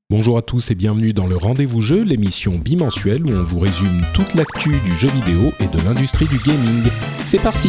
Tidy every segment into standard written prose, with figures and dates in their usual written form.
Bonjour à tous et bienvenue dans le Rendez-vous Jeu, l'émission bimensuelle où on vous résume toute l'actu du jeu vidéo et de l'industrie du gaming. C'est parti!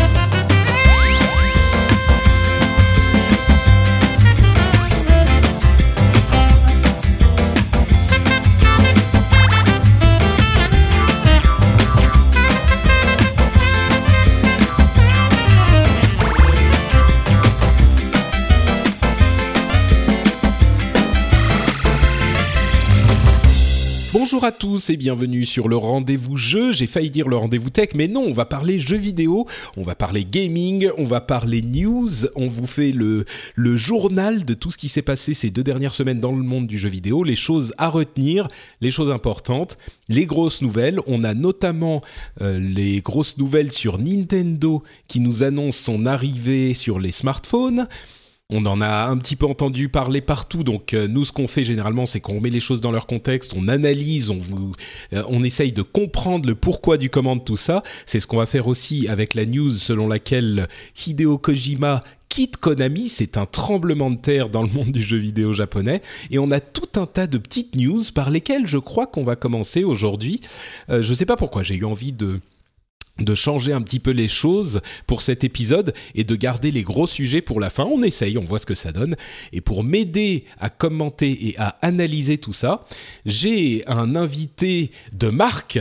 Bonjour à tous et bienvenue sur le Rendez-vous Jeu. J'ai failli dire le Rendez-vous Tech, mais non, on va parler jeux vidéo, on va parler gaming, on va parler news, on vous fait le journal de tout ce qui s'est passé ces 2 dernières semaines dans le monde du jeu vidéo, les choses à retenir, les choses importantes, les grosses nouvelles. On a notamment les grosses nouvelles sur Nintendo qui nous annonce son arrivée sur les smartphones. On en a un petit peu entendu parler partout, donc nous ce qu'on fait généralement c'est qu'on met les choses dans leur contexte, on analyse, on essaye de comprendre le pourquoi du comment de tout ça. C'est ce qu'on va faire aussi avec la news selon laquelle Hideo Kojima quitte Konami. C'est un tremblement de terre dans le monde du jeu vidéo japonais et on a tout un tas de petites news par lesquelles je crois qu'on va commencer aujourd'hui. Je sais pas pourquoi, j'ai eu envie de changer un petit peu les choses pour cet épisode et de garder les gros sujets pour la fin. On essaye, on voit ce que ça donne. Et pour m'aider à commenter et à analyser tout ça, j'ai un invité de marque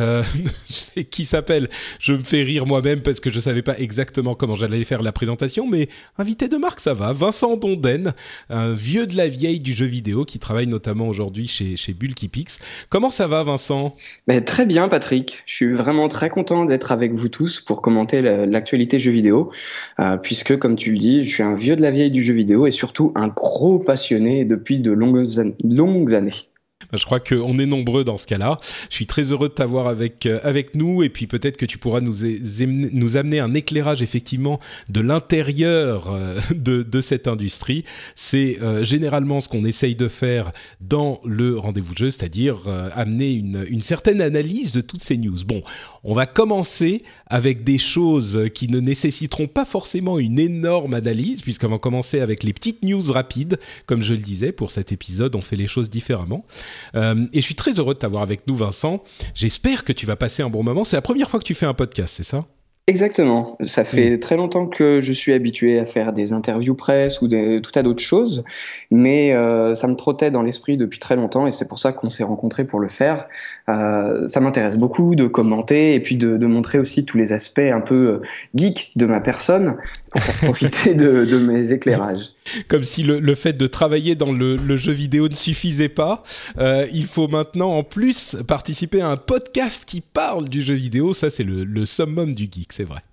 qui s'appelle, je me fais rire moi-même parce que je savais pas exactement comment j'allais faire la présentation, mais invité de marque, ça va. Vincent Donden, un vieux de la vieille du jeu vidéo qui travaille notamment aujourd'hui chez Bulky Pix. Comment ça va, Vincent ? Très bien, Patrick. Je suis vraiment très content d'être avec vous tous pour commenter l'actualité jeu vidéo, puisque, comme tu le dis, je suis un vieux de la vieille du jeu vidéo et surtout un gros passionné depuis de longues années. Je crois qu'on est nombreux dans ce cas-là. Je suis très heureux de t'avoir avec nous et puis peut-être que tu pourras nous amener un éclairage effectivement de l'intérieur de cette industrie. C'est généralement ce qu'on essaye de faire dans le rendez-vous jeu, c'est-à-dire amener une certaine analyse de toutes ces news. Bon, on va commencer avec des choses qui ne nécessiteront pas forcément une énorme analyse puisqu'on va commencer avec les petites news rapides. Comme je le disais, pour cet épisode, on fait les choses différemment. Et je suis très heureux de t'avoir avec nous, Vincent. J'espère que tu vas passer un bon moment. C'est la première fois que tu fais un podcast, c'est ça ? Exactement. Ça fait très longtemps que je suis habitué à faire des interviews presse ou tout tas d'autres choses, mais ça me trottait dans l'esprit depuis très longtemps et c'est pour ça qu'on s'est rencontrés pour le faire. Ça m'intéresse beaucoup de commenter et puis de montrer aussi tous les aspects un peu geek de ma personne pour profiter de mes éclairages. Comme si le fait de travailler dans le jeu vidéo ne suffisait pas. Il faut maintenant en plus participer à un podcast qui parle du jeu vidéo. Ça, c'est le summum du geek, c'est vrai.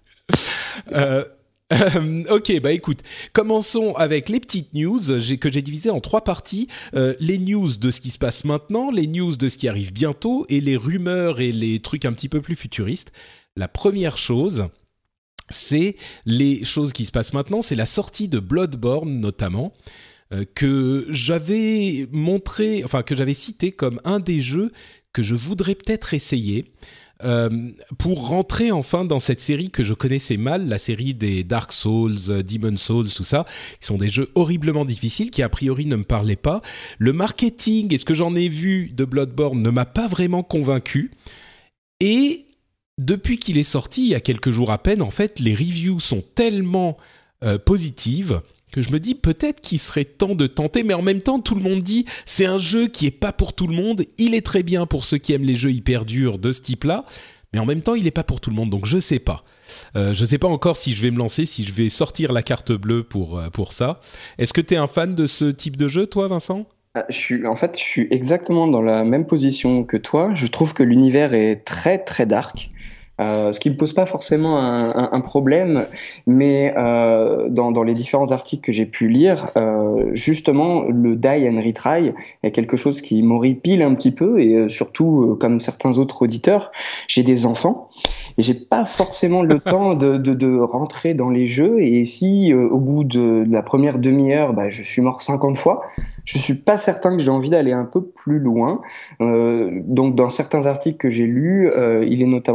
Ok, bah écoute, commençons avec les petites news que j'ai divisées en 3 parties. Les news de ce qui se passe maintenant, les news de ce qui arrive bientôt et les rumeurs et les trucs un petit peu plus futuristes. La première chose, c'est les choses qui se passent maintenant, c'est la sortie de Bloodborne notamment, que j'avais cité comme un des jeux que je voudrais peut-être essayer pour rentrer enfin dans cette série que je connaissais mal, la série des Dark Souls, Demon Souls, tout ça, qui sont des jeux horriblement difficiles, qui a priori ne me parlaient pas. Le marketing et ce que j'en ai vu de Bloodborne ne m'a pas vraiment convaincu. Et depuis qu'il est sorti, il y a quelques jours à peine, en fait, les reviews sont tellement positives que je me dis peut-être qu'il serait temps de tenter, mais en même temps, tout le monde dit c'est un jeu qui est pas pour tout le monde, il est très bien pour ceux qui aiment les jeux hyper durs de ce type-là, mais en même temps, il est pas pour tout le monde, donc je sais pas. Je sais pas encore si je vais me lancer, si je vais sortir la carte bleue pour ça. Est-ce que t'es un fan de ce type de jeu, toi, Vincent ? Je suis exactement dans la même position que toi. Je trouve que l'univers est très très dark. Ce qui me pose pas forcément un problème, mais dans les différents articles que j'ai pu lire, justement, le die and retry est quelque chose qui m'horripile un petit peu, et surtout, comme certains autres auditeurs, j'ai des enfants, et j'ai pas forcément le temps de rentrer dans les jeux, et si au bout de la première demi-heure, je suis mort 50 fois, je suis pas certain que j'ai envie d'aller un peu plus loin. Donc, dans certains articles que j'ai lus, il est notamment mentionné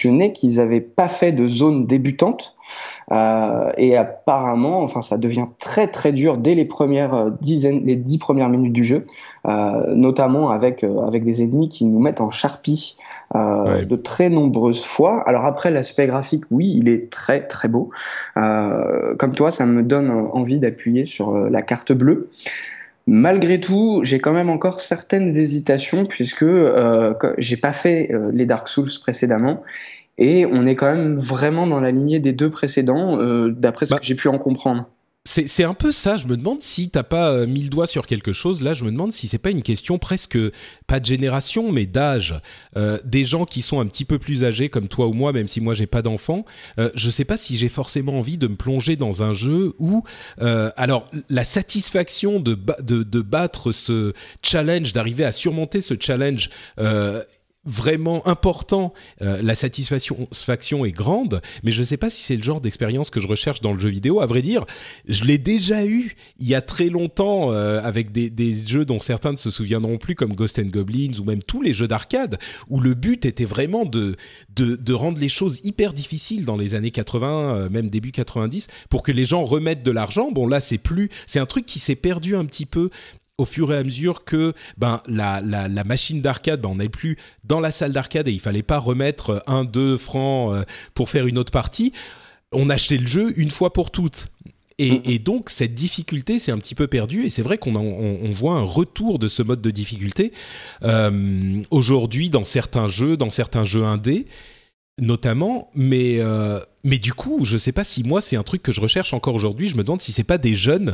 mentionné qu'ils n'avaient pas fait de zone débutante. Et apparemment, enfin, ça devient très très dur dès les les 10 premières minutes du jeu, notamment avec des ennemis qui nous mettent en charpie Ouais. de très nombreuses fois. Alors après, l'aspect graphique, oui, il est très très beau. Comme toi, ça me donne envie d'appuyer sur la carte bleue. Malgré tout, j'ai quand même encore certaines hésitations puisque j'ai pas fait les Dark Souls précédemment et on est quand même vraiment dans la lignée des deux précédents, d'après ce que Bah, j'ai pu en comprendre. c'est un peu ça. Je me demande si t'as pas mis le doigt sur quelque chose. Là, je me demande si c'est pas une question presque pas de génération, mais d'âge. Des gens qui sont un petit peu plus âgés, comme toi ou moi, même si moi j'ai pas d'enfant. Je sais pas si j'ai forcément envie de me plonger dans un jeu où, alors, la satisfaction de battre ce challenge, d'arriver à surmonter ce challenge. Vraiment important, la satisfaction est grande, mais je ne sais pas si c'est le genre d'expérience que je recherche dans le jeu vidéo. À vrai dire, je l'ai déjà eu il y a très longtemps avec des jeux dont certains ne se souviendront plus, comme Ghosts and Goblins ou même tous les jeux d'arcade, où le but était vraiment de rendre les choses hyper difficiles dans les années 80, même début 90, pour que les gens remettent de l'argent. Bon, là, c'est un truc qui s'est perdu un petit peu au fur et à mesure que la machine d'arcade, on n'est plus dans la salle d'arcade et il fallait pas remettre 1-2 francs pour faire une autre partie. On achetait le jeu une fois pour toutes. Et donc, cette difficulté s'est un petit peu perdue. Et c'est vrai on voit un retour de ce mode de difficulté aujourd'hui dans certains jeux indés, notamment. Mais du coup, je ne sais pas si moi, c'est un truc que je recherche encore aujourd'hui. Je me demande si ce n'est pas des jeunes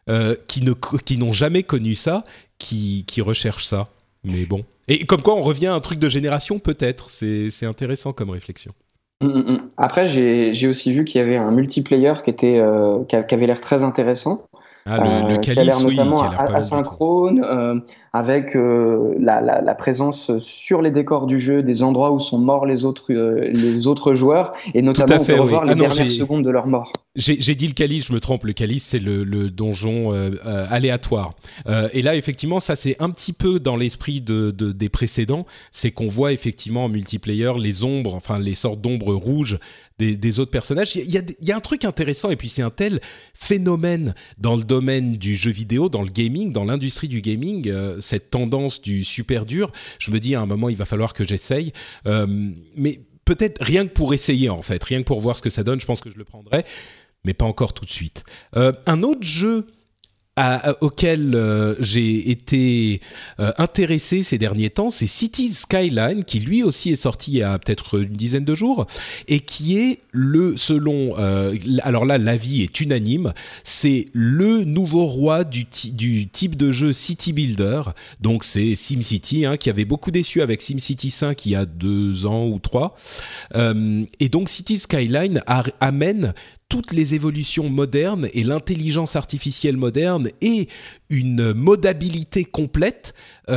qui n'ont jamais connu ça, qui recherchent ça. Mais bon. Et comme quoi, on revient à un truc de génération, peut-être. C'est intéressant comme réflexion. Après, j'ai aussi vu qu'il y avait un multiplayer qui avait l'air très intéressant. Ah, le Qui a l'air Calice, oui, notamment qui a l'air pas mal du tout. asynchrone, avec la présence sur les décors du jeu des endroits où sont morts les autres joueurs, et Tout notamment à on peut fait, oui. revoir les Ah non, dernières secondes de leur mort. j'ai dit le Calice, je me trompe. Le Calice, c'est le donjon aléatoire. Et là, effectivement, ça, c'est un petit peu dans l'esprit des précédents. C'est qu'on voit effectivement en multiplayer les ombres, enfin les sortes d'ombres rouges des autres personnages. Il y a un truc intéressant, et puis c'est un tel phénomène dans le domaine du jeu vidéo, dans le gaming, dans l'industrie du gaming, cette tendance du super dur. Je me dis, à un moment, il va falloir que j'essaye. Mais peut-être rien que pour essayer, en fait, rien que pour voir ce que ça donne, je pense que je le prendrai, mais pas encore tout de suite. Un autre jeu auquel j'ai été intéressé ces derniers temps, c'est Cities Skyline, qui lui aussi est sorti il y a peut-être une dizaine de jours, et qui est alors là, l'avis est unanime, c'est le nouveau roi du type de jeu City Builder. Donc c'est SimCity, qui avait beaucoup déçu avec SimCity 5 il y a 2 ans ou 3. Et donc Cities Skyline amène toutes les évolutions modernes et l'intelligence artificielle moderne et une modabilité complète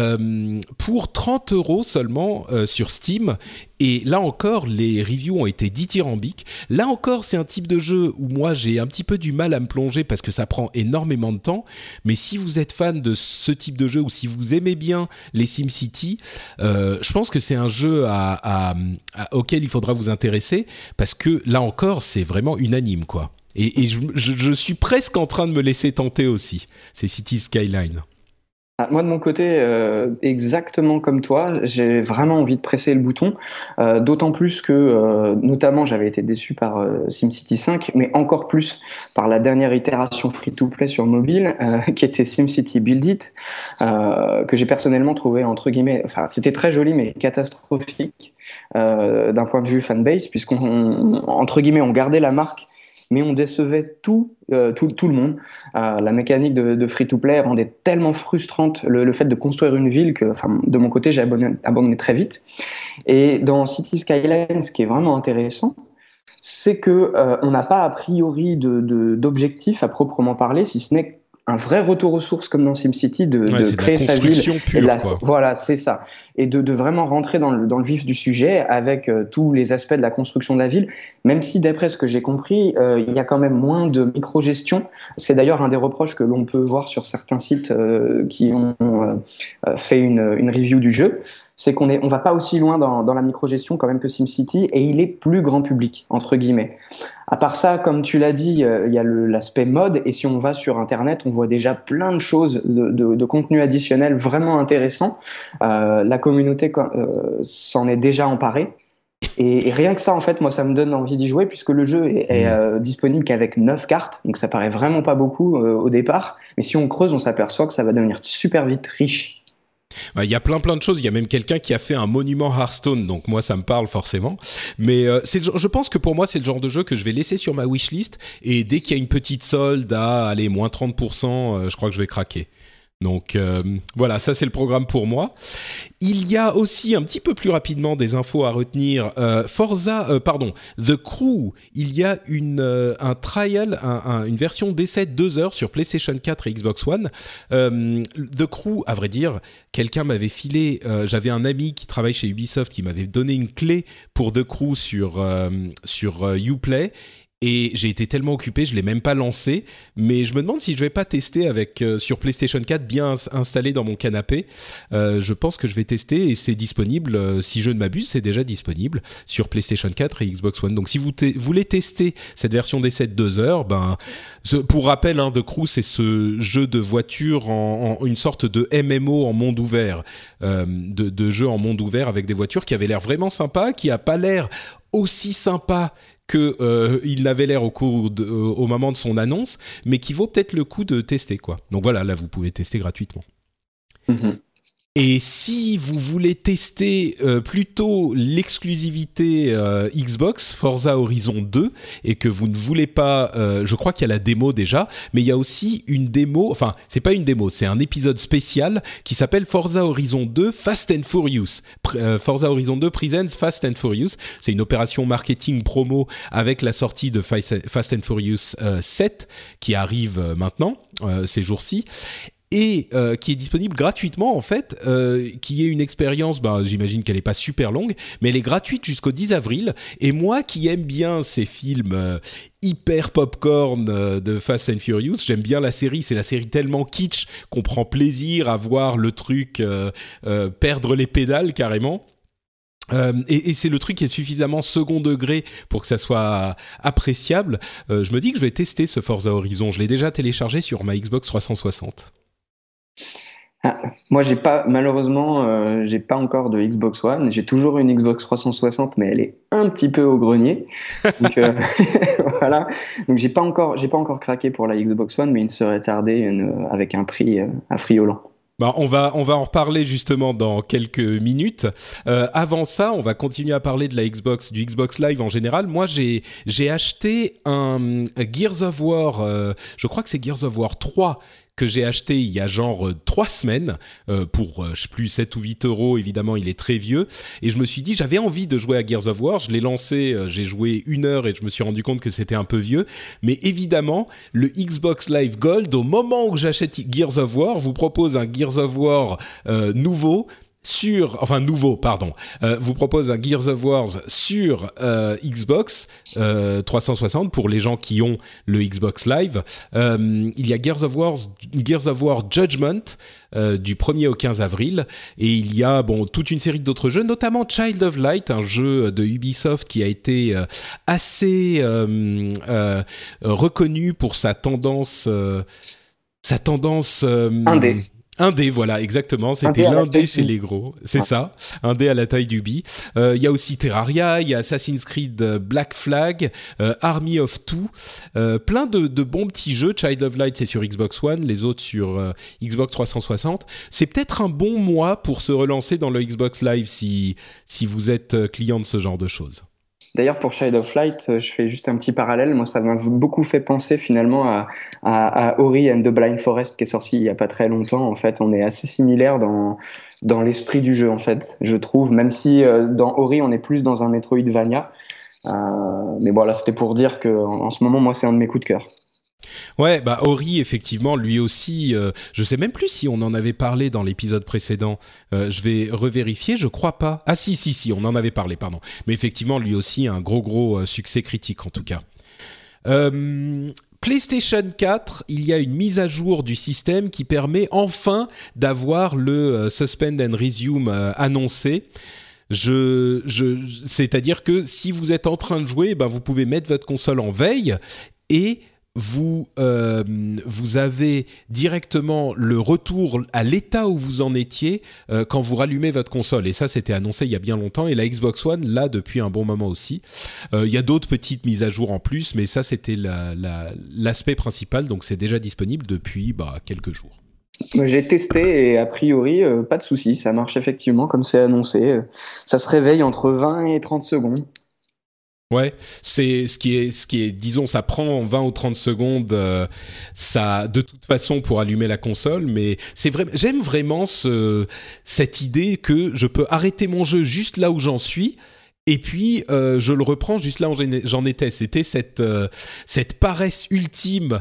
pour 30 € seulement sur Steam. Et là encore, les reviews ont été dithyrambiques. Là encore, c'est un type de jeu où moi, j'ai un petit peu du mal à me plonger parce que ça prend énormément de temps. Mais si vous êtes fan de ce type de jeu ou si vous aimez bien les SimCity, je pense que c'est un jeu auquel il faudra vous intéresser parce que là encore, c'est vraiment unanime, quoi. Et je suis presque en train de me laisser tenter aussi. C'est Cities Skyline. Moi, de mon côté, exactement comme toi, j'ai vraiment envie de presser le bouton, d'autant plus que, notamment, j'avais été déçu par SimCity 5, mais encore plus par la dernière itération free-to-play sur mobile, qui était SimCity Build It, que j'ai personnellement trouvé, entre guillemets, enfin, c'était très joli, mais catastrophique d'un point de vue fanbase, entre guillemets, on gardait la marque, mais on décevait tout le monde. La mécanique de free-to-play rendait tellement frustrante le fait de construire une ville que, enfin, de mon côté, j'ai abandonné très vite. Et dans City Skyline, ce qui est vraiment intéressant, c'est que on n'a pas a priori d'objectif à proprement parler, si ce n'est un vrai retour aux sources comme dans SimCity Ouais, de c'est de la créer sa ville construction et pure, quoi. voilà, c'est ça, et de vraiment rentrer dans le vif du sujet avec tous les aspects de la construction de la ville, même si d'après ce que j'ai compris il y a quand même moins de micro-gestion. C'est d'ailleurs un des reproches que l'on peut voir sur certains sites qui ont fait une review du jeu. c'est on va pas aussi loin dans la microgestion quand même que SimCity, et il est plus grand public entre guillemets. À part ça, comme tu l'as dit, il y a l'aspect mode, et si on va sur Internet, on voit déjà plein de choses, de contenu additionnel vraiment intéressant. La communauté s'en est déjà emparée. Et rien que ça, en fait, moi, ça me donne envie d'y jouer, puisque le jeu est disponible qu'avec 9 cartes, donc ça paraît vraiment pas beaucoup au départ. Mais si on creuse, on s'aperçoit que ça va devenir super vite riche. Il y a plein de choses. Il y a même quelqu'un qui a fait un monument Hearthstone, donc moi ça me parle forcément. Mais je pense que pour moi c'est le genre de jeu que je vais laisser sur ma wishlist, et dès qu'il y a une petite solde à aller moins 30%, je crois que je vais craquer. Donc voilà, ça c'est le programme pour moi. Il y a aussi un petit peu plus rapidement des infos à retenir. The Crew. Il y a un trial, une version d'essai 2 heures sur PlayStation 4 et Xbox One. The Crew, à vrai dire, quelqu'un m'avait filé. J'avais un ami qui travaille chez Ubisoft qui m'avait donné une clé pour The Crew sur Uplay. Et j'ai été tellement occupé, je l'ai même pas lancé. Mais je me demande si je vais pas tester sur PlayStation 4 bien installé dans mon canapé. Je pense que je vais tester, et c'est disponible. Si je ne m'abuse, c'est déjà disponible sur PlayStation 4 et Xbox One. Donc si vous voulez tester cette version d'essai de 2 heures, pour rappel, The Crew, c'est ce jeu de voiture en une sorte de MMO en monde ouvert, de jeu en monde ouvert avec des voitures qui avait l'air vraiment sympa, qui a pas l'air aussi sympa qu'il l'avait l'air au moment de son annonce, mais qui vaut peut-être le coup de tester, quoi. Donc voilà, là vous pouvez tester gratuitement. Mm-hmm. Et si vous voulez tester plutôt l'exclusivité Xbox, Forza Horizon 2, et que vous ne voulez pas... je crois qu'il y a la démo déjà, mais il y a aussi une démo... Enfin, c'est pas une démo, c'est un épisode spécial qui s'appelle Forza Horizon 2 Fast and Furious. Forza Horizon 2 Presents Fast and Furious. C'est une opération marketing promo avec la sortie de Fast and Furious 7 qui arrive maintenant, ces jours-ci. Et qui est disponible gratuitement en fait, qui est une expérience, j'imagine qu'elle n'est pas super longue, mais elle est gratuite jusqu'au 10 avril. Et moi qui aime bien ces films hyper popcorn de Fast and Furious, j'aime bien la série, c'est la série tellement kitsch qu'on prend plaisir à voir le truc perdre les pédales carrément. Et c'est le truc qui est suffisamment second degré pour que ça soit appréciable. Je me dis que je vais tester ce Forza Horizon, je l'ai déjà téléchargé sur ma Xbox 360. Moi, malheureusement, j'ai pas encore de Xbox One. J'ai toujours une Xbox 360, mais elle est un petit peu au grenier. Donc voilà. Donc j'ai pas encore craqué pour la Xbox One, mais il ne serait tardé avec un prix affriolant. On va en reparler justement dans quelques minutes. Avant ça, on va continuer à parler de la Xbox, du Xbox Live en général. Moi, j'ai acheté un Gears of War, je crois que c'est Gears of War 3 que j'ai acheté il y a genre 3 semaines pour, je sais plus, 7 ou 8 euros. Évidemment, il est très vieux. Et je me suis dit, j'avais envie de jouer à Gears of War. Je l'ai lancé, j'ai joué 1 heure et je me suis rendu compte que c'était un peu vieux. Mais évidemment, le Xbox Live Gold, au moment où j'achète Gears of War, vous propose un Gears of War nouveau. Vous propose un Gears of War sur Xbox 360 pour les gens qui ont le Xbox Live. Il y a Gears of War Judgment du 1er au 15 avril, et il y a toute une série d'autres jeux, notamment Child of Light, un jeu de Ubisoft qui a été assez reconnu pour sa tendance indé. Indé, voilà, exactement. C'était l'indé chez les gros. C'est ça, indé à la taille d'Ubi. Il y a aussi Terraria, il y a Assassin's Creed Black Flag, Army of Two. Plein de bons petits jeux. Child of Light, c'est sur Xbox One, les autres sur Xbox 360. C'est peut-être un bon mois pour se relancer dans le Xbox Live si vous êtes client de ce genre de choses. D'ailleurs, pour Child of Light, je fais juste un petit parallèle. Moi, ça m'a beaucoup fait penser finalement à Ori and the Blind Forest qui est sorti il y a pas très longtemps. En fait, on est assez similaires dans l'esprit du jeu, en fait, je trouve. Même si dans Ori, on est plus dans un Metroidvania. Mais voilà, c'était pour dire que en ce moment, moi, c'est un de mes coups de cœur. Ouais, Ori, effectivement, lui aussi, je sais même plus si on en avait parlé dans l'épisode précédent. Je vais revérifier, je crois pas. Ah si, on en avait parlé, pardon. Mais effectivement, lui aussi, un gros succès critique en tout cas. PlayStation 4, il y a une mise à jour du système qui permet enfin d'avoir le Suspend and Resume annoncé. C'est-à-dire que si vous êtes en train de jouer, ben vous pouvez mettre votre console en veille et vous avez directement le retour à l'état où vous en étiez quand vous rallumez votre console. Et ça, c'était annoncé il y a bien longtemps. Et la Xbox One, là, depuis un bon moment aussi. Il y a d'autres petites mises à jour en plus, mais ça, c'était l'aspect principal. Donc, c'est déjà disponible depuis quelques jours. J'ai testé et a priori, pas de souci. Ça marche effectivement comme c'est annoncé. Ça se réveille entre 20 et 30 secondes. Ouais, c'est ce qui est, disons, ça prend 20 ou 30 secondes, ça, de toute façon, pour allumer la console, mais c'est vrai, j'aime vraiment cette idée que je peux arrêter mon jeu juste là où j'en suis, et puis je le reprends juste là où j'en étais. C'était cette paresse ultime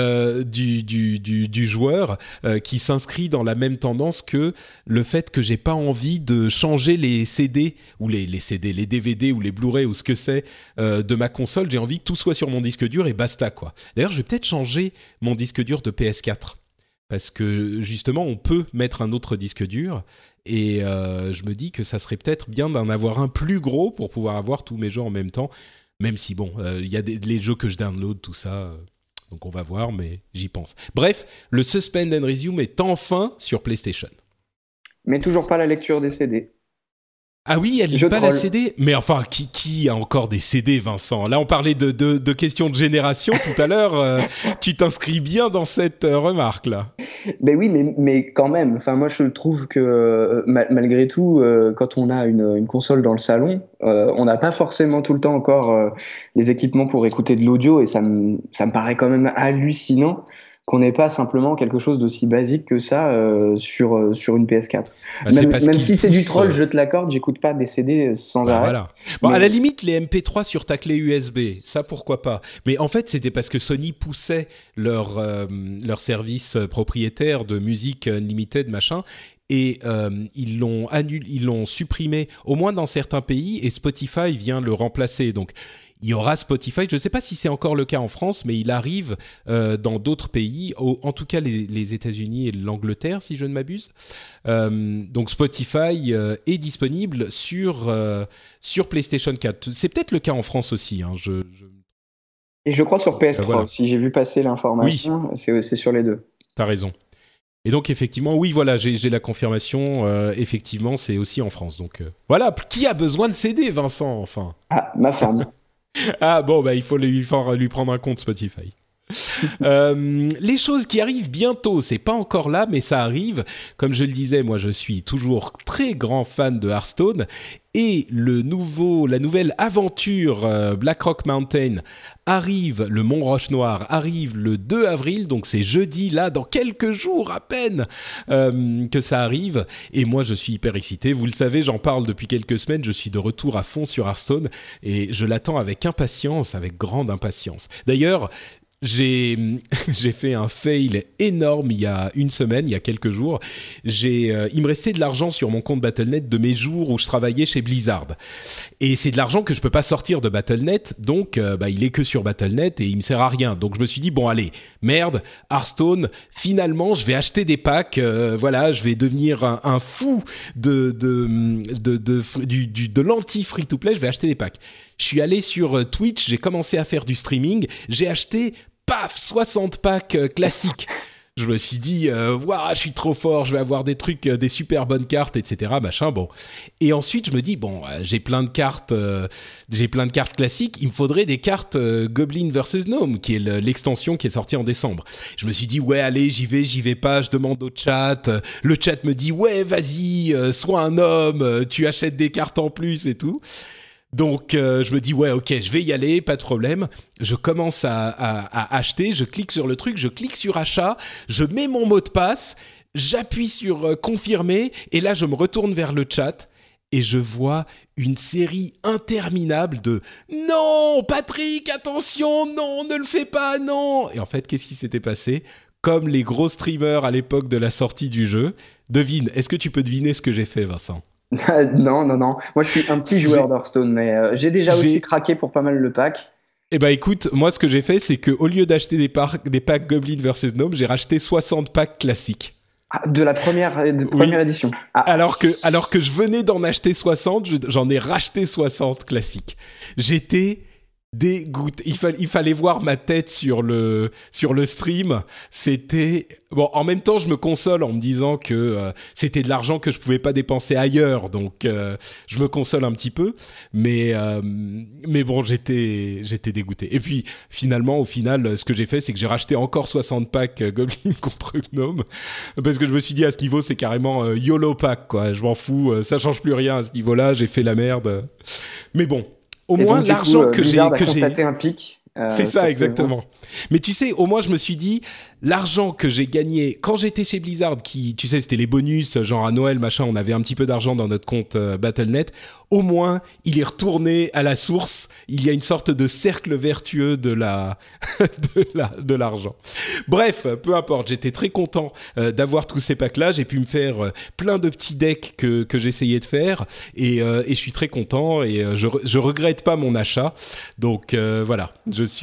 du joueur qui s'inscrit dans la même tendance que le fait que j'ai pas envie de changer les CD ou les CD, les DVD ou les Blu-ray ou ce que c'est de ma console. J'ai envie que tout soit sur mon disque dur et basta, quoi. D'ailleurs, je vais peut-être changer mon disque dur de PS4 parce que justement, on peut mettre un autre disque dur. Et je me dis que ça serait peut-être bien d'en avoir un plus gros pour pouvoir avoir tous mes jeux en même temps, même si bon, il y a les jeux que je download, tout ça, donc on va voir, mais j'y pense. Bref, le Suspend and Resume est enfin sur PlayStation. Mais toujours pas la lecture des CD. Ah oui, elle lit pas la CD. Mais enfin, qui a encore des CD, Vincent? Là, on parlait de questions de génération tout à l'heure. Tu t'inscris bien dans cette remarque-là. Ben oui, mais quand même. Enfin, moi, je trouve que malgré tout, quand on a une console dans le salon, on n'a pas forcément tout le temps encore les équipements pour écouter de l'audio, et ça me paraît quand même hallucinant qu'on n'ait pas simplement quelque chose d'aussi basique que ça sur une PS4. Même si c'est du troll, je te l'accorde, j'écoute pas des CD sans arrêt. Voilà. Bon, à la limite, les MP3 sur ta clé USB, ça pourquoi pas. Mais en fait, c'était parce que Sony poussait leur service propriétaire de musique unlimited, machin. Et ils l'ont supprimé, au moins dans certains pays, et Spotify vient le remplacer. Donc, il y aura Spotify. Je ne sais pas si c'est encore le cas en France, mais il arrive dans d'autres pays, en tout cas les États-Unis et l'Angleterre, si je ne m'abuse. Donc Spotify est disponible sur PlayStation 4. C'est peut-être le cas en France aussi. Hein, Et je crois sur PS3 voilà. aussi. J'ai vu passer l'information. Oui. C'est sur les deux. T'as raison. Et donc effectivement, oui, voilà, j'ai la confirmation. Effectivement, c'est aussi en France. Donc voilà, qui a besoin de CD, Vincent, enfin? Ah, ma femme. Ah bon, il faut lui prendre un compte Spotify. Les choses qui arrivent bientôt, c'est pas encore là, mais ça arrive. Comme je le disais, moi je suis toujours très grand fan de Hearthstone, et la nouvelle aventure Blackrock Mountain arrive, le Mont Roche-Noir arrive le 2 avril, donc c'est jeudi, là, dans quelques jours à peine que ça arrive, et moi je suis hyper excité. Vous le savez, j'en parle depuis quelques semaines, je suis de retour à fond sur Hearthstone, et je l'attends avec impatience, avec grande impatience. D'ailleurs, j'ai fait un fail énorme il y a une semaine, il y a quelques jours. Il me restait de l'argent sur mon compte Battle.net de mes jours où je travaillais chez Blizzard. Et c'est de l'argent que je peux pas sortir de Battle.net, donc il est que sur Battle.net et il me sert à rien. Donc je me suis dit, bon allez, merde, Hearthstone, finalement je vais acheter des packs, je vais devenir un fou de l'anti-free-to-play, je vais acheter des packs. Je suis allé sur Twitch, j'ai commencé à faire du streaming, j'ai acheté 60 packs classiques. Je me suis dit, je suis trop fort, je vais avoir des trucs, des super bonnes cartes, etc. Machin, bon. Et ensuite, je me dis, j'ai plein de cartes classiques. Il me faudrait des cartes Goblin vs Gnome, qui est l'extension qui est sortie en décembre. Je me suis dit, ouais, allez, j'y vais pas. Je demande au chat. Le chat me dit, ouais, vas-y, sois un homme, tu achètes des cartes en plus et tout. Donc je me dis ouais ok, je vais y aller, pas de problème. Je commence à acheter, je clique sur le truc, je clique sur achat, je mets mon mot de passe, j'appuie sur confirmer, et là je me retourne vers le chat et je vois une série interminable de non Patrick, attention, non, ne le fais pas, non. Et en fait, qu'est-ce qui s'était passé? Comme les gros streamers à l'époque de la sortie du jeu. Devine, est-ce que tu peux deviner ce que j'ai fait, Vincent? Non. Moi, je suis un petit joueur d'Hearthstone, mais j'ai déjà aussi craqué pour pas mal le pack. Eh ben écoute, moi ce que j'ai fait, c'est qu'au lieu d'acheter des packs Goblin vs Gnome, j'ai racheté 60 packs classiques. Ah, de la première édition. Ah. Alors que je venais d'en acheter 60, j'en ai racheté 60 classiques. J'étais dégoûté. Il fallait voir ma tête sur le stream. C'était bon. En même temps, je me console en me disant que c'était de l'argent que je pouvais pas dépenser ailleurs, donc je me console un petit peu. Mais bon, j'étais dégoûté. Et puis finalement, au final, ce que j'ai fait, c'est que j'ai racheté encore 60 packs Goblin contre Gnome parce que je me suis dit à ce niveau, c'est carrément YOLO pack quoi. Je m'en fous, ça change plus rien à ce niveau-là. J'ai fait la merde. Mais bon. Au et moins, donc, l'argent coup, que j'ai... Blizzard a constaté un pic. C'est ça, exactement. Mais tu sais, au moins, je me suis dit, l'argent que j'ai gagné quand j'étais chez Blizzard, qui, tu sais, c'était les bonus, genre à Noël, machin, on avait un petit peu d'argent dans notre compte Battle.net, au moins, il est retourné à la source. Il y a une sorte de cercle vertueux de l'argent. Bref, peu importe, j'étais très content d'avoir tous ces packs-là. J'ai pu me faire plein de petits decks que j'essayais de faire et je suis très content et je regrette pas mon achat. Donc voilà,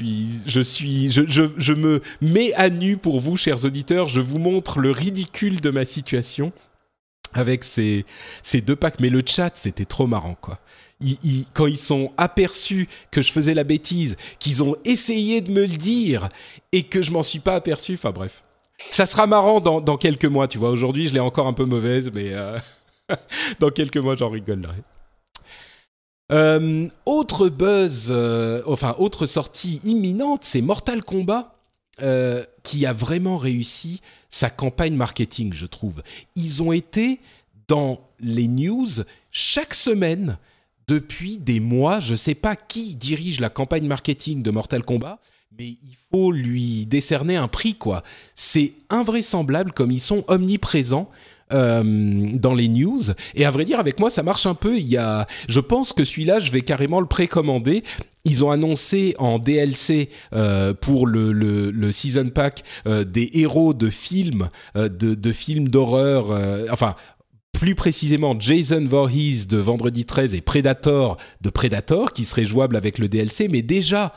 je me mets à nu pour vous, chers auditeurs. Je vous montre le ridicule de ma situation avec ces deux packs. Mais le chat, c'était trop marrant, quoi. Quand ils sont aperçus que je faisais la bêtise, qu'ils ont essayé de me le dire et que je m'en suis pas aperçu. Enfin bref, ça sera marrant dans quelques mois. Tu vois, aujourd'hui, je l'ai encore un peu mauvaise, mais dans quelques mois, j'en rigolerai. Autre buzz, autre sortie imminente, c'est Mortal Kombat qui a vraiment réussi sa campagne marketing, je trouve. Ils ont été dans les news chaque semaine depuis des mois. Je ne sais pas qui dirige la campagne marketing de Mortal Kombat, mais il faut lui décerner un prix, quoi. C'est invraisemblable comme ils sont omniprésents dans les news. Et à vrai dire, avec moi, ça marche un peu. Je pense que celui-là, je vais carrément le précommander. Ils ont annoncé en DLC pour le Season Pack des héros de films, de films d'horreur, plus précisément Jason Voorhees de Vendredi 13 et Predator de Predator qui serait jouable avec le DLC, mais déjà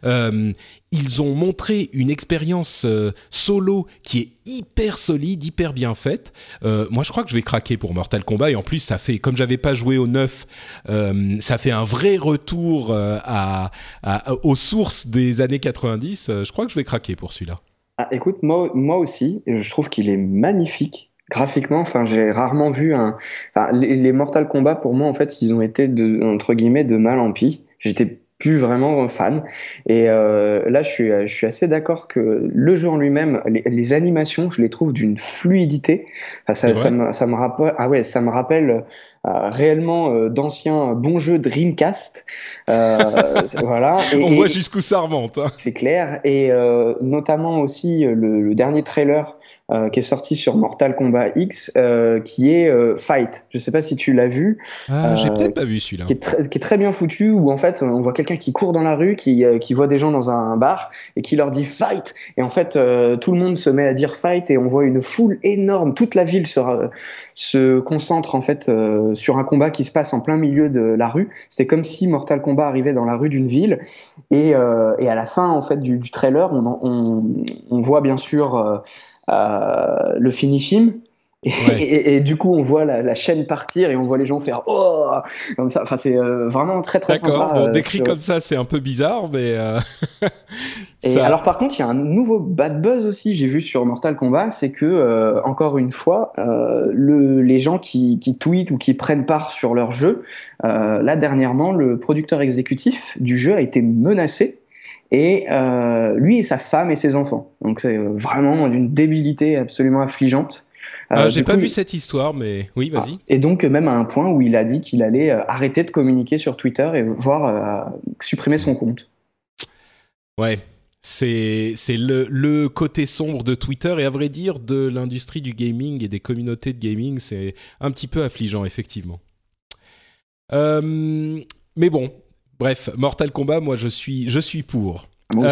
ils ont montré une expérience solo qui est hyper solide, hyper bien faite. Moi je crois que je vais craquer pour Mortal Kombat et en plus ça fait, comme j'avais pas joué au 9, ça fait un vrai retour aux sources des années 90. Je crois que je vais craquer pour celui-là. Ah, écoute, moi aussi, je trouve qu'il est magnifique. Graphiquement, enfin, j'ai rarement vu les Mortal Kombat, pour moi, en fait, ils ont été entre guillemets de mal en pis. J'étais plus vraiment fan. Et là, je suis assez d'accord que le jeu en lui-même, les animations, je les trouve d'une fluidité. Enfin, ça me rappelle, ça me rappelle réellement d'anciens bons jeux Dreamcast. Voilà. On voit jusqu'où ça remonte. Hein. C'est clair. Et notamment aussi le dernier trailer qui est sorti sur Mortal Kombat X, qui est Fight. Je sais pas si tu l'as vu. J'ai peut-être pas vu celui-là. Qui est très bien foutu, où en fait on voit quelqu'un qui court dans la rue, qui voit des gens dans un bar et qui leur dit Fight. Et en fait tout le monde se met à dire Fight et on voit une foule énorme. Toute la ville se concentre en fait sur un combat qui se passe en plein milieu de la rue. C'est comme si Mortal Kombat arrivait dans la rue d'une ville et à la fin en fait du trailer on voit bien sûr le finishing et du coup on voit la chaîne partir et on voit les gens faire oh comme ça. Enfin c'est vraiment très très D'accord. sympa. Bon, décrit comme ça c'est un peu bizarre, mais et alors par contre il y a un nouveau bad buzz aussi, j'ai vu sur Mortal Kombat, c'est que encore une fois les gens qui tweetent ou qui prennent part sur leur jeu, là dernièrement le producteur exécutif du jeu a été menacé. Et lui et sa femme et ses enfants. Donc c'est vraiment d'une débilité absolument affligeante. J'ai pas vu cette histoire, mais oui, vas-y. Et donc même à un point où il a dit qu'il allait arrêter de communiquer sur Twitter et voire supprimer son compte. Ouais, c'est le côté sombre de Twitter et à vrai dire de l'industrie du gaming et des communautés de gaming, c'est un petit peu affligeant effectivement. Mais bon. Bref, Mortal Kombat, moi je suis pour.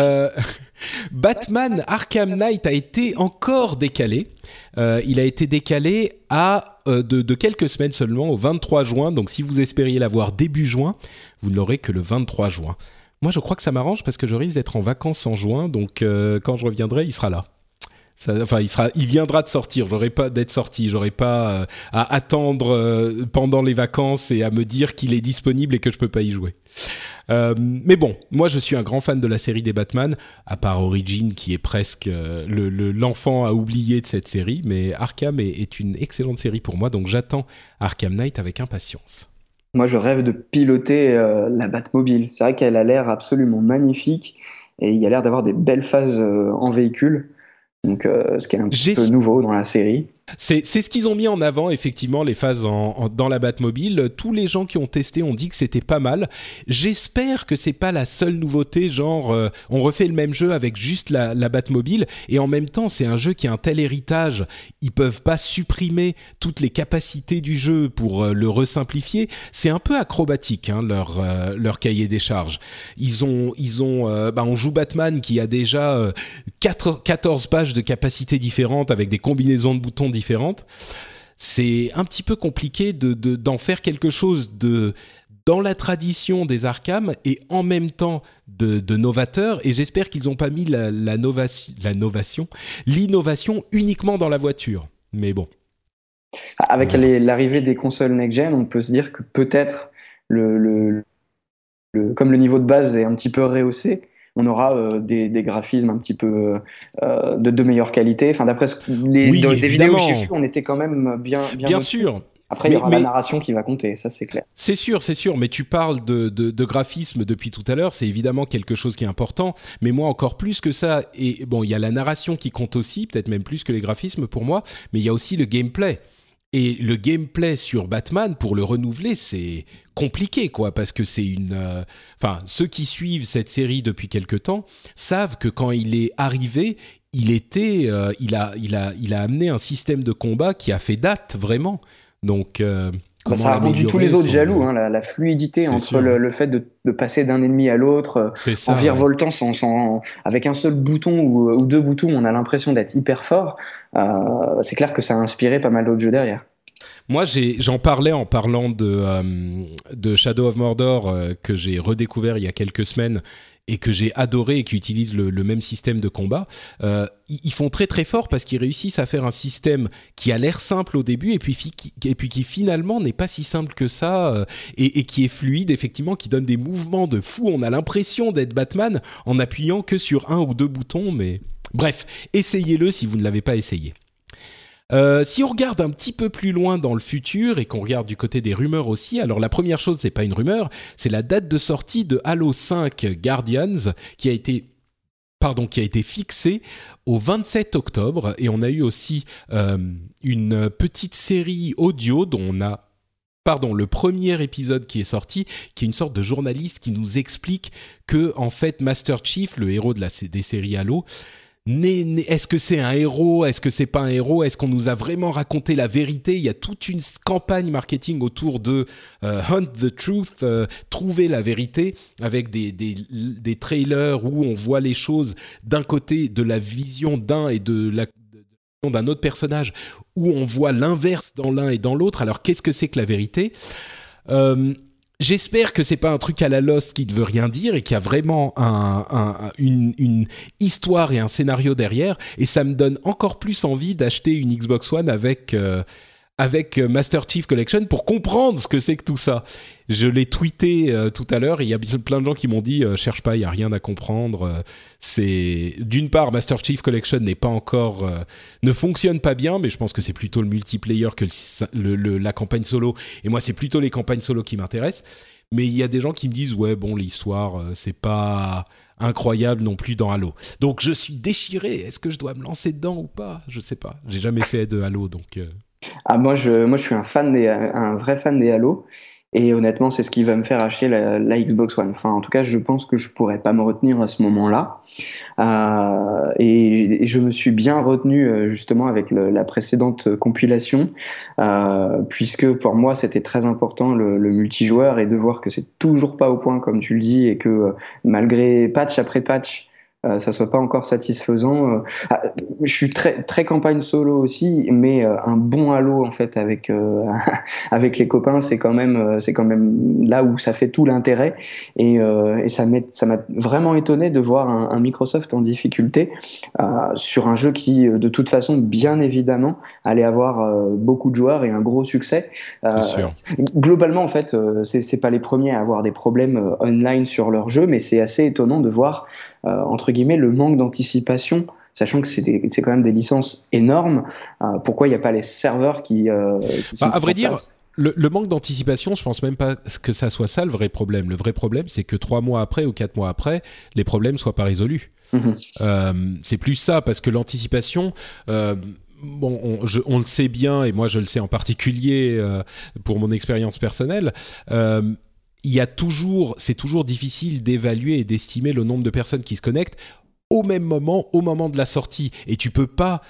Batman Arkham Knight a été encore décalé. Il a été décalé de quelques semaines seulement, au 23 juin. Donc si vous espériez l'avoir début juin, vous ne l'aurez que le 23 juin. Moi, je crois que ça m'arrange parce que je risque d'être en vacances en juin, donc quand je reviendrai, il sera là. Enfin, il viendra de sortir. J'aurai pas d'être sorti. J'aurai pas à attendre pendant les vacances et à me dire qu'il est disponible et que je peux pas y jouer. Mais bon, moi je suis un grand fan de la série des Batman, à part Origin qui est presque l'enfant à oublier de cette série. Mais Arkham est une excellente série pour moi, donc j'attends Arkham Knight avec impatience. Moi, je rêve de piloter la Batmobile. C'est vrai qu'elle a l'air absolument magnifique et il y a l'air d'avoir des belles phases en véhicule. Donc, ce qui est un petit J'ai peu nouveau dans la série. C'est ce qu'ils ont mis en avant, effectivement, les phases dans la Batmobile. Tous les gens qui ont testé ont dit que c'était pas mal. J'espère que c'est pas la seule nouveauté, genre on refait le même jeu avec juste la Batmobile, et en même temps c'est un jeu qui a un tel héritage, ils peuvent pas supprimer toutes les capacités du jeu pour le resimplifier. C'est un peu acrobatique, hein, leur cahier des charges. On joue Batman qui a déjà 14 pages de capacités différentes avec des combinaisons de boutons différentes. C'est un petit peu compliqué d'en faire quelque chose dans la tradition des Arkham et en même temps de novateur, et j'espère qu'ils n'ont pas mis l'innovation uniquement dans la voiture. Mais bon. Avec l'arrivée des consoles next-gen, on peut se dire que peut-être, comme le niveau de base est un petit peu rehaussé, on aura des graphismes un petit peu de meilleure qualité. Enfin, d'après des vidéos que j'ai vues, on était quand même bien au-dessus. Sûr. Après, il y aura la narration qui va compter, ça c'est clair. C'est sûr, mais tu parles de graphisme depuis tout à l'heure, c'est évidemment quelque chose qui est important, mais moi encore plus que ça, et bon, il y a la narration qui compte aussi, peut-être même plus que les graphismes pour moi, mais il y a aussi le gameplay. Et le gameplay sur Batman, pour le renouveler, c'est compliqué, quoi, parce que c'est ceux qui suivent cette série depuis quelque temps savent que quand il est arrivé, il a amené un système de combat qui a fait date, vraiment. Donc, ça a rendu tous les autres jaloux, hein, la fluidité entre le fait de passer d'un ennemi à l'autre en virevoltant avec un seul bouton ou deux boutons, on a l'impression d'être hyper fort. C'est clair que ça a inspiré pas mal d'autres jeux derrière. Moi, j'en parlais en parlant de Shadow of Mordor que j'ai redécouvert il y a quelques semaines et que j'ai adoré et qui utilise le même système de combat. Ils font très très fort parce qu'ils réussissent à faire un système qui a l'air simple au début et puis qui finalement n'est pas si simple que ça et qui est fluide, effectivement, qui donne des mouvements de fou. On a l'impression d'être Batman en appuyant que sur un ou deux boutons, mais bref, essayez-le si vous ne l'avez pas essayé. Si on regarde un petit peu plus loin dans le futur et qu'on regarde du côté des rumeurs aussi, alors la première chose, c'est pas une rumeur, c'est la date de sortie de Halo 5 Guardians qui a été fixée au 27 octobre, et on a eu aussi une petite série audio dont on a le premier épisode qui est sorti, qui est une sorte de journaliste qui nous explique que en fait Master Chief, le héros des séries Halo, est-ce que c'est un héros? Est-ce que c'est pas un héros? Est-ce qu'on nous a vraiment raconté la vérité? Il y a toute une campagne marketing autour de Hunt the Truth, trouver la vérité, avec des trailers où on voit les choses d'un côté de la vision d'un et de la vision d'un autre personnage, où on voit l'inverse dans l'un et dans l'autre. Alors qu'est-ce que c'est que la vérité? J'espère que c'est pas un truc à la Lost qui ne veut rien dire et qu'il y a vraiment une histoire et un scénario derrière, et ça me donne encore plus envie d'acheter une Xbox One avec Master Chief Collection pour comprendre ce que c'est que tout ça. Je l'ai tweeté tout à l'heure et il y a plein de gens qui m'ont dit cherche pas, il y a rien à comprendre. C'est d'une part Master Chief Collection n'est pas encore ne fonctionne pas bien, mais je pense que c'est plutôt le multiplayer que la campagne solo, et moi c'est plutôt les campagnes solo qui m'intéressent. Mais il y a des gens qui me disent ouais bon, l'histoire c'est pas incroyable non plus dans Halo. Donc je suis déchiré, est-ce que je dois me lancer dedans ou pas? Je sais pas, j'ai jamais fait de Halo donc moi je suis un vrai fan des Halo, et honnêtement c'est ce qui va me faire acheter la Xbox One. Enfin, en tout cas, je pense que je pourrais pas me retenir à ce moment-là, et je me suis bien retenu justement avec la précédente compilation, puisque pour moi c'était très important le multijoueur, et de voir que c'est toujours pas au point comme tu le dis, et que malgré patch après patch ça soit pas encore satisfaisant. Je suis très très campagne solo aussi, mais un bon Halo en fait avec avec les copains, c'est quand même là où ça fait tout l'intérêt. Et ça m'a vraiment étonné de voir un Microsoft en difficulté sur un jeu qui, de toute façon, bien évidemment, allait avoir beaucoup de joueurs et un gros succès. C'est Euh, sûr. Globalement, en fait, c'est pas les premiers à avoir des problèmes online sur leur jeu, mais c'est assez étonnant de voir, entre guillemets, le manque d'anticipation, sachant que c'est quand même des licences énormes. Pourquoi il n'y a pas les serveurs qui Bah, sont à en vrai dire, place? le manque d'anticipation, je pense même pas que ça soit ça le vrai problème. Le vrai problème, c'est que 3 mois après ou 4 mois après, les problèmes soient pas résolus. Mhm. C'est plus ça, parce que l'anticipation, bon, on le sait bien, et moi je le sais en particulier pour mon expérience personnelle. Il y a toujours, c'est toujours difficile d'évaluer et d'estimer le nombre de personnes qui se connectent au même moment, au moment de la sortie. Et tu peux pas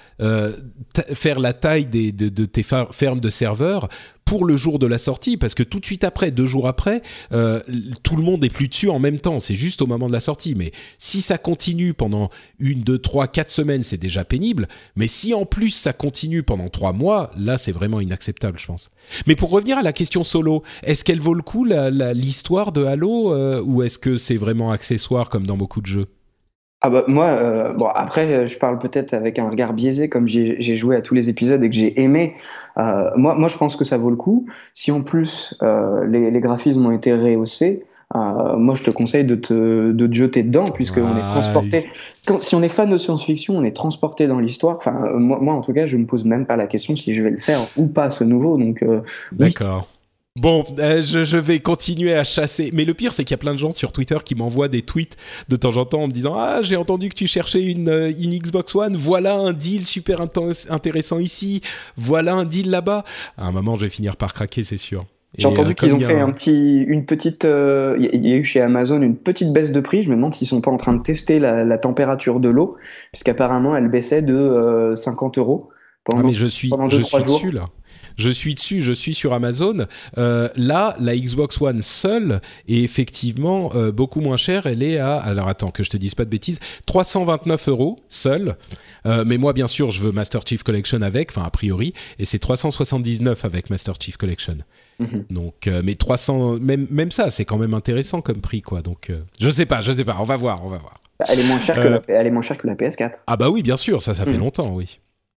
faire la taille de tes fermes de serveurs pour le jour de la sortie, parce que tout de suite après, 2 jours après, tout le monde est plus dessus en même temps. C'est juste au moment de la sortie. Mais si ça continue pendant 1, 2, 3, 4 semaines, c'est déjà pénible. Mais si en plus ça continue pendant 3 mois, là, c'est vraiment inacceptable, je pense. Mais pour revenir à la question solo, est-ce qu'elle vaut le coup, l'histoire de Halo, ou est-ce que c'est vraiment accessoire comme dans beaucoup de jeux? Ah bah moi, bon après, je parle peut-être avec un regard biaisé, comme j'ai joué à tous les épisodes et que j'ai aimé. Moi, je pense que ça vaut le coup. Si en plus les graphismes ont été rehaussés, moi, je te conseille de te jeter dedans, puisqu'on est Ah, transporté. Si on est fan de science-fiction, on est transporté dans l'histoire. Enfin, moi, en tout cas, je me pose même pas la question si je vais le faire ou pas, ce nouveau. Donc, oui. d'accord. Bon, je vais continuer à chasser. Mais le pire, c'est qu'il y a plein de gens sur Twitter qui m'envoient des tweets de temps en temps en me disant: Ah, j'ai entendu que tu cherchais une Xbox One. Voilà un deal super intéressant ici. Voilà un deal là-bas. À un moment, je vais finir par craquer, c'est sûr. J'ai Et entendu qu'ils comme ont il y a fait un... une petite, il y a eu chez Amazon une petite baisse de prix. Je me demande s'ils sont pas en train de tester la température de l'eau, puisqu'apparemment elle baissait de 50 euros Ah, mais pendant deux je trois suis dessus jours. là. Je suis dessus, je suis sur Amazon. Là, la Xbox One seule est effectivement beaucoup moins chère. Elle est à, alors attends que je te dise pas de bêtises, 329 € seule. Mais moi, bien sûr, je veux Master Chief Collection avec, enfin a priori, et c'est 379 avec Master Chief Collection. Mhm. Donc, mais 300, même ça, c'est quand même intéressant comme prix, quoi. Donc, je sais pas, on va voir, on va voir. Elle est moins chère Euh, elle est moins chère que la PS4. ah bah oui, bien sûr, ça fait Mhm. longtemps, oui.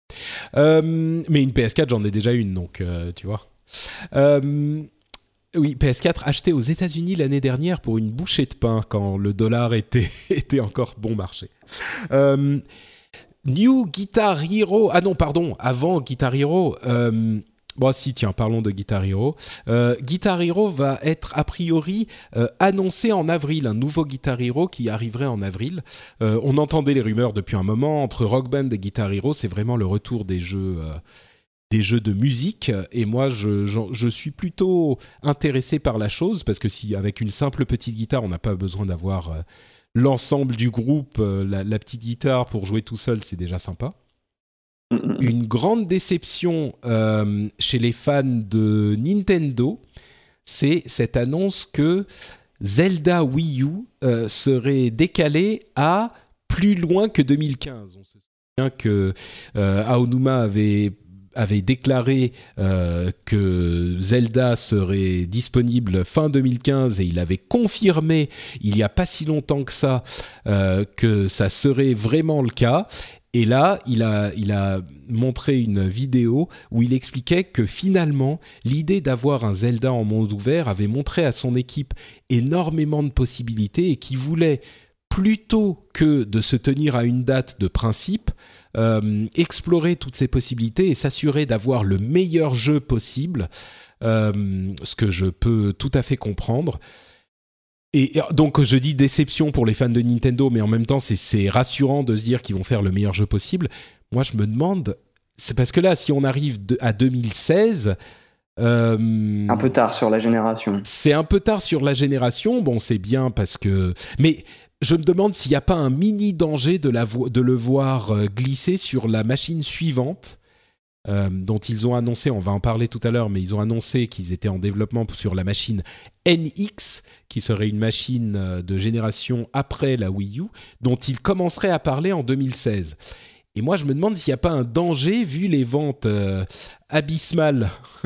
Mais une PS4, j'en ai déjà une, donc tu vois. Euh, oui, PS4 achetée aux États-Unis l'année dernière pour une bouchée de pain quand le dollar était, était encore bon marché. Euh, New Guitar Hero. Ah non, pardon, avant Guitar Hero. Bon, si, tiens, parlons de Guitar Hero. Guitar Hero va être a priori annoncé en avril, un nouveau Guitar Hero qui arriverait en avril. On entendait les rumeurs depuis un moment entre Rock Band et Guitar Hero, c'est vraiment le retour des jeux de musique. Et moi, je suis plutôt intéressé par la chose parce que si avec une simple petite guitare, on n'a pas besoin d'avoir l'ensemble du groupe, la petite guitare pour jouer tout seul, c'est déjà sympa. Mhm. Une grande déception chez les fans de Nintendo, c'est cette annonce que Zelda Wii U serait décalé à plus loin que 2015. On se souvient que Aonuma avait déclaré que Zelda serait disponible fin 2015 et il avait confirmé il n'y a pas si longtemps que ça serait vraiment le cas. Et là, il a montré une vidéo où il expliquait que finalement, l'idée d'avoir un Zelda en monde ouvert avait montré à son équipe énormément de possibilités et qu'il voulait, plutôt que de se tenir à une date de principe, explorer toutes ces possibilités et s'assurer d'avoir le meilleur jeu possible, ce que je peux tout à fait comprendre. Et donc je dis déception pour les fans de Nintendo, mais en même temps c'est rassurant de se dire qu'ils vont faire le meilleur jeu possible. Moi je me demande, c'est parce que là si on arrive à 2016, Un peu tard sur la génération. c'est un peu tard sur la génération. Bon c'est bien parce que... Mais je me demande s'il n'y a pas un mini danger de le voir glisser sur la machine suivante dont ils ont annoncé, on va en parler tout à l'heure, mais ils ont annoncé qu'ils étaient en développement sur la machine NX, qui serait une machine de génération après la Wii U, dont ils commenceraient à parler en 2016. Et moi, je me demande s'il n'y a pas un danger, vu les ventes abyssales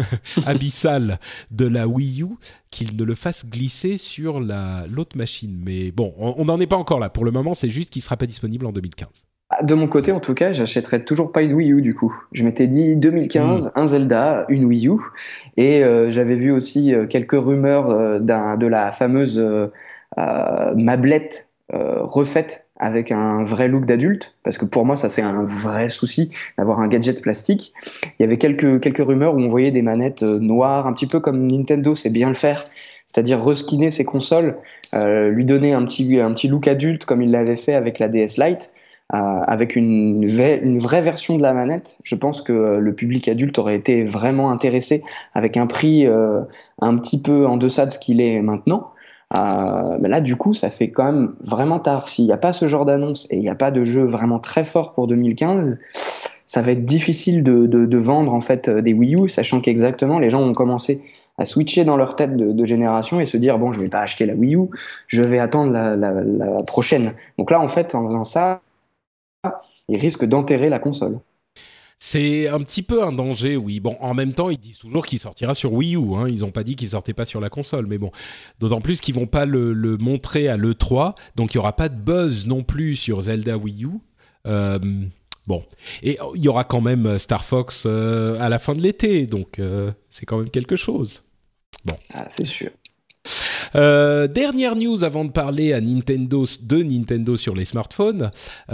de la Wii U, qu'ils ne le fassent glisser sur l'autre machine. Mais bon, on n'en est pas encore là. Pour le moment, c'est juste qu'il ne sera pas disponible en 2015. De mon côté, en tout cas, j'achèterais toujours pas une Wii U du coup. Je m'étais dit 2015, un Zelda, une Wii U, et j'avais vu aussi quelques rumeurs de la fameuse mablette refaite avec un vrai look d'adulte, parce que pour moi ça c'est un vrai souci d'avoir un gadget plastique. Il y avait quelques rumeurs où on voyait des manettes noires, un petit peu comme Nintendo sait bien le faire, c'est-à-dire reskiner ses consoles, lui donner un petit look adulte comme il l'avait fait avec la DS Lite. Avec une vraie version de la manette, je pense que le public adulte aurait été vraiment intéressé, avec un prix un petit peu en deçà de ce qu'il est maintenant. Mais là, du coup, ça fait quand même vraiment tard. S'il n'y a pas ce genre d'annonce et il n'y a pas de jeu vraiment très fort pour 2015, ça va être difficile de vendre en fait des Wii U, sachant qu'exactement les gens ont commencé à switcher dans leur tête de génération et se dire bon, je vais pas acheter la Wii U, je vais attendre la prochaine. Donc là, en fait, en faisant ça, ils risquent d'enterrer la console. C'est un petit peu un danger, oui. Bon, en même temps, ils disent toujours qu'il sortira sur Wii U. Hein. Ils n'ont pas dit qu'il sortait pas sur la console. Mais bon, d'autant plus qu'ils vont pas le montrer à l'E3. Donc, il y aura pas de buzz non plus sur Zelda Wii U. Bon. Et il y aura quand même Star Fox à la fin de l'été. Donc, c'est quand même quelque chose. Bon. Ah, c'est sûr. Dernière news avant de parler de Nintendo sur les smartphones.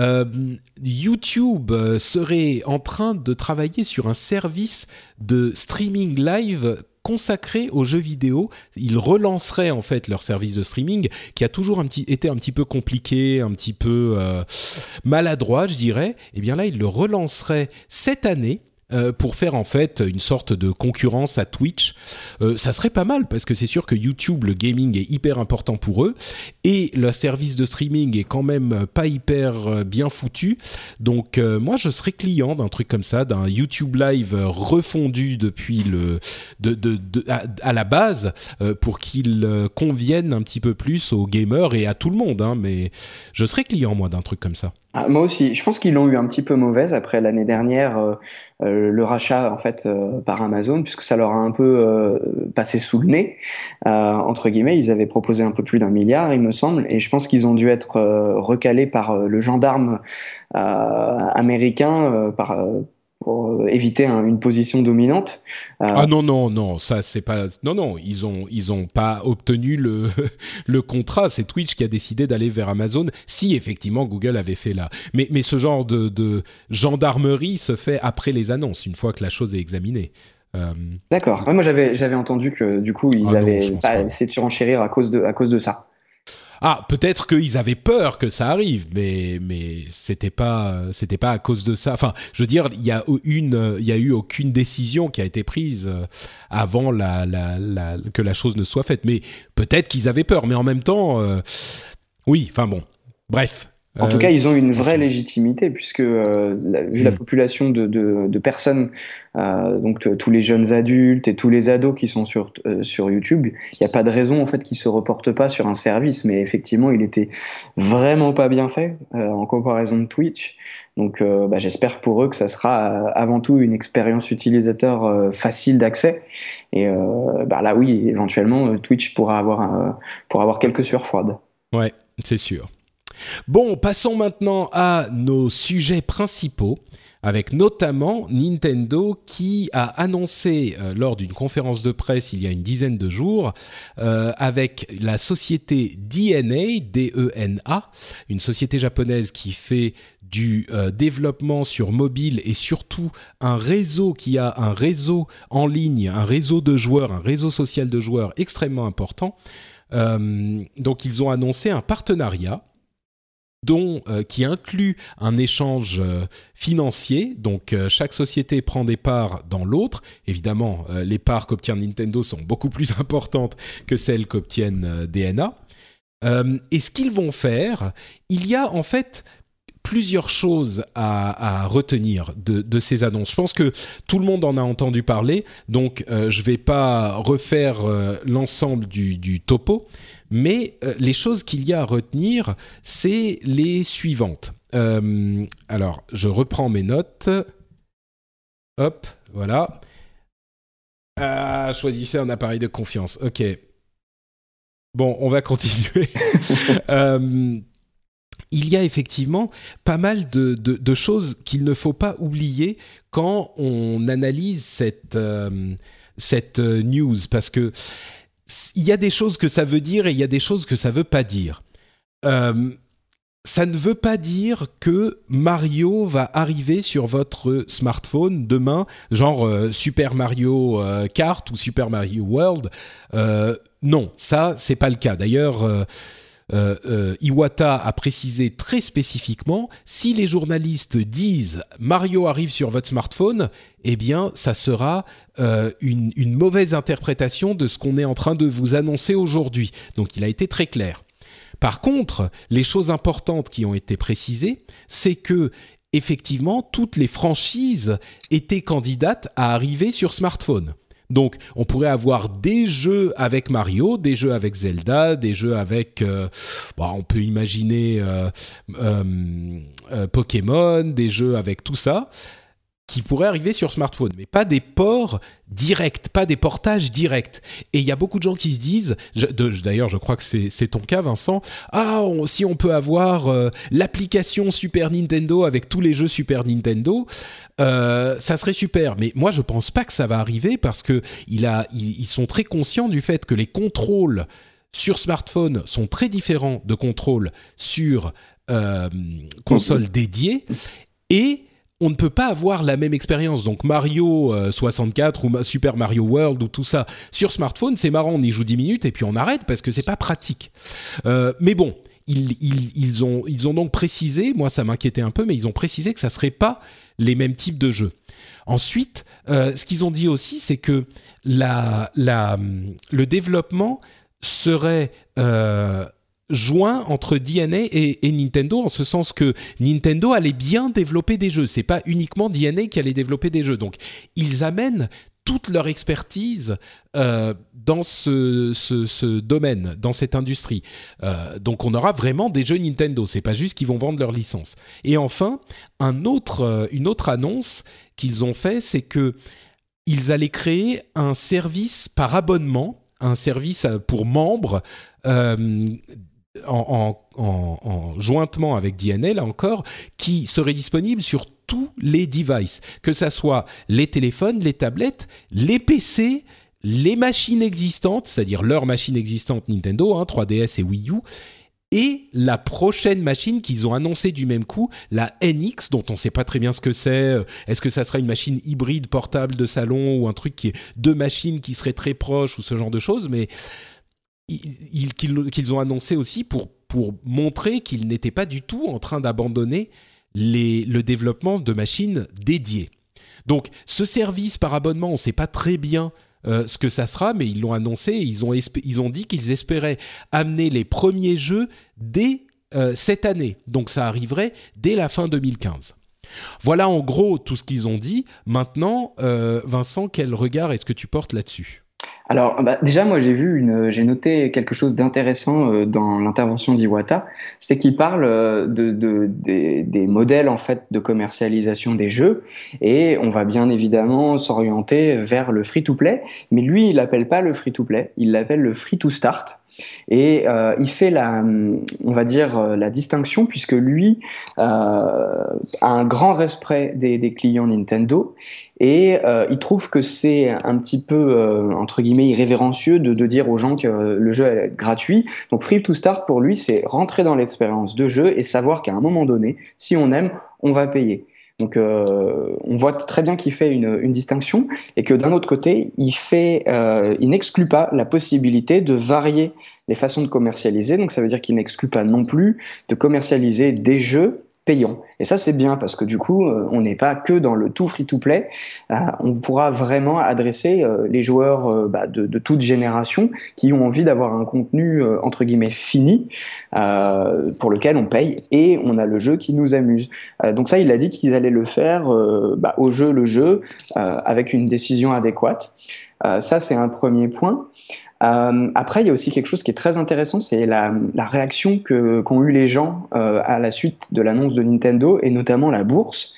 YouTube serait en train de travailler sur un service de streaming live consacré aux jeux vidéo. Ils relanceraient en fait leur service de streaming qui a toujours été un petit peu compliqué, un petit peu maladroit, je dirais. Et bien là, ils le relanceraient cette année. Pour faire en fait une sorte de concurrence à Twitch. Ça serait pas mal parce que c'est sûr que YouTube, le gaming est hyper important pour eux et le service de streaming est quand même pas hyper bien foutu. Donc moi je serais client d'un truc comme ça, d'un YouTube Live refondu depuis à la base pour qu'il convienne un petit peu plus aux gamers et à tout le monde. Hein, mais je serais client moi d'un truc comme ça. Ah, moi aussi, je pense qu'ils l'ont eu un petit peu mauvaise après l'année dernière, le rachat en fait par Amazon, puisque ça leur a un peu passé sous le nez, entre guillemets. Ils avaient proposé un peu plus d'1 milliard, il me semble, et je pense qu'ils ont dû être recalés par le gendarme américain pour éviter une position dominante. Ah non, ça c'est pas. Non, ils ont pas obtenu le contrat. C'est Twitch qui a décidé d'aller vers Amazon. Si effectivement Google avait fait là, mais ce genre de gendarmerie se fait après les annonces, une fois que la chose est examinée. D'accord. Ouais, moi j'avais entendu que du coup ils avaient pas essayé de surenchérir à cause de ça. Ah, peut-être qu'ils avaient peur que ça arrive, mais c'était pas à cause de ça. Enfin, je veux dire, il y a eu aucune décision qui a été prise avant que la chose ne soit faite. Mais peut-être qu'ils avaient peur, mais en même temps, oui. Enfin bon, bref. En tout cas, ils ont une vraie légitimité puisque vu la population de personnes, donc tous les jeunes adultes et tous les ados qui sont sur YouTube, il n'y a pas de raison en fait qu'ils se reportent pas sur un service. Mais effectivement, il était vraiment pas bien fait en comparaison de Twitch. Donc, j'espère pour eux que ça sera avant tout une expérience utilisateur facile d'accès. Et là, oui, éventuellement, Twitch pourra avoir quelques sueurs froides. Ouais, c'est sûr. Bon, passons maintenant à nos sujets principaux, avec notamment Nintendo qui a annoncé lors d'une conférence de presse il y a une dizaine de jours, avec la société DeNA, D-E-N-A, une société japonaise qui fait du développement sur mobile et surtout un réseau en ligne, un réseau de joueurs, un réseau social de joueurs extrêmement important. Donc ils ont annoncé un partenariat qui inclut un échange financier. Donc chaque société prend des parts dans l'autre. Évidemment, les parts qu'obtient Nintendo sont beaucoup plus importantes que celles qu'obtiennent DeNA. Et ce qu'ils vont faire, il y a en fait plusieurs choses à retenir de ces annonces. Je pense que tout le monde en a entendu parler, donc je vais pas refaire l'ensemble du topo, mais les choses qu'il y a à retenir, c'est les suivantes. Alors, je reprends mes notes. Hop, voilà. Choisissez un appareil de confiance. Ok. Bon, on va continuer. Il y a effectivement pas mal de choses qu'il ne faut pas oublier quand on analyse cette news, parce que il y a des choses que ça veut dire et il y a des choses que ça veut pas dire. Ça ne veut pas dire que Mario va arriver sur votre smartphone demain, genre Super Mario Kart ou Super Mario World. Non, ça, c'est pas le cas. D'ailleurs, Iwata a précisé très spécifiquement, si les journalistes disent Mario arrive sur votre smartphone, eh bien, ça sera une mauvaise interprétation de ce qu'on est en train de vous annoncer aujourd'hui. Donc, il a été très clair. Par contre, les choses importantes qui ont été précisées, c'est que effectivement, toutes les franchises étaient candidates à arriver sur smartphone. Donc, on pourrait avoir des jeux avec Mario, des jeux avec Zelda, des jeux avec, on peut imaginer Pokémon, des jeux avec tout ça, qui pourraient arriver sur smartphone, mais pas des ports directs, pas des portages directs. Et il y a beaucoup de gens qui se disent, d'ailleurs je crois que c'est ton cas Vincent, si on peut avoir l'application Super Nintendo avec tous les jeux Super Nintendo, ça serait super. Mais moi je pense pas que ça va arriver parce que ils sont très conscients du fait que les contrôles sur smartphone sont très différents de contrôles sur console dédiée, et on ne peut pas avoir la même expérience. Donc Mario 64 ou Super Mario World ou tout ça sur smartphone, c'est marrant, on y joue 10 minutes et puis on arrête parce que c'est pas pratique. Mais bon, ils ont donc précisé, moi ça m'inquiétait un peu, mais ils ont précisé que ça serait pas les mêmes types de jeux. Ensuite, ce qu'ils ont dit aussi, c'est que le développement serait joint entre DNA et Nintendo, en ce sens que Nintendo allait bien développer des jeux. C'est pas uniquement DNA qui allait développer des jeux. Donc, ils amènent toute leur expertise dans ce domaine, dans cette industrie. Donc, on aura vraiment des jeux Nintendo. C'est pas juste qu'ils vont vendre leur licence. Et enfin, une autre annonce qu'ils ont fait, c'est que ils allaient créer un service par abonnement, un service pour membres, en jointement avec DNA, là encore, qui serait disponible sur tous les devices, que ça soit les téléphones, les tablettes, les PC, les machines existantes, c'est-à-dire leurs machines existantes Nintendo, 3DS et Wii U, et la prochaine machine qu'ils ont annoncée du même coup, la NX, dont on ne sait pas très bien ce que c'est. Est-ce que ça sera une machine hybride portable de salon ou un truc qui est deux machines qui seraient très proches ou ce genre de choses, mais qu'ils ont annoncé aussi pour montrer qu'ils n'étaient pas du tout en train d'abandonner le développement de machines dédiées. Donc, ce service par abonnement, on ne sait pas très bien ce que ça sera, mais ils l'ont annoncé et ils ont dit qu'ils espéraient amener les premiers jeux dès cette année. Donc, ça arriverait dès la fin 2015. Voilà en gros tout ce qu'ils ont dit. Maintenant, Vincent, quel regard est-ce que tu portes là-dessus ? Alors, déjà, moi, j'ai noté quelque chose d'intéressant dans l'intervention d'Iwata, c'est qu'il parle des modèles en fait de commercialisation des jeux, et on va bien évidemment s'orienter vers le free-to-play, mais lui, il l'appelle pas le free-to-play, il l'appelle le free-to-start. Et il fait on va dire la distinction, puisque lui a un grand respect des clients Nintendo, et il trouve que c'est un petit peu entre guillemets irrévérencieux de dire aux gens que le jeu est gratuit. Donc free to start pour lui, c'est rentrer dans l'expérience de jeu et savoir qu'à un moment donné, si on aime, on va payer. Donc on voit très bien qu'il fait une distinction, et que d'un autre côté, il n'exclut pas la possibilité de varier les façons de commercialiser. Donc ça veut dire qu'il n'exclut pas non plus de commercialiser des jeux payant. Et ça, c'est bien parce que du coup, on n'est pas que dans le tout free-to-play. On pourra vraiment adresser les joueurs de toute génération qui ont envie d'avoir un contenu entre guillemets fini pour lequel on paye et on a le jeu qui nous amuse. Donc ça, il a dit qu'ils allaient le faire au jeu le jeu avec une décision adéquate. Ça, c'est un premier point. Après, il y a aussi quelque chose qui est très intéressant, c'est la réaction qu'ont eu les gens à la suite de l'annonce de Nintendo et notamment la bourse.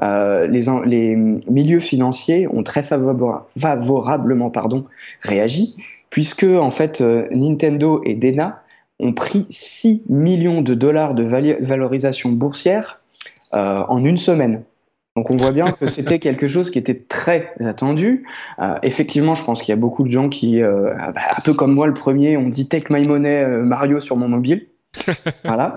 Les milieux financiers ont très favorablement réagi, puisque en fait Nintendo et Dena ont pris 6 millions de dollars de valorisation boursière en une semaine. Donc on voit bien que c'était quelque chose qui était très attendu. Effectivement, je pense qu'il y a beaucoup de gens qui, un peu comme moi le premier, ont dit Take my money Mario sur mon mobile. Voilà.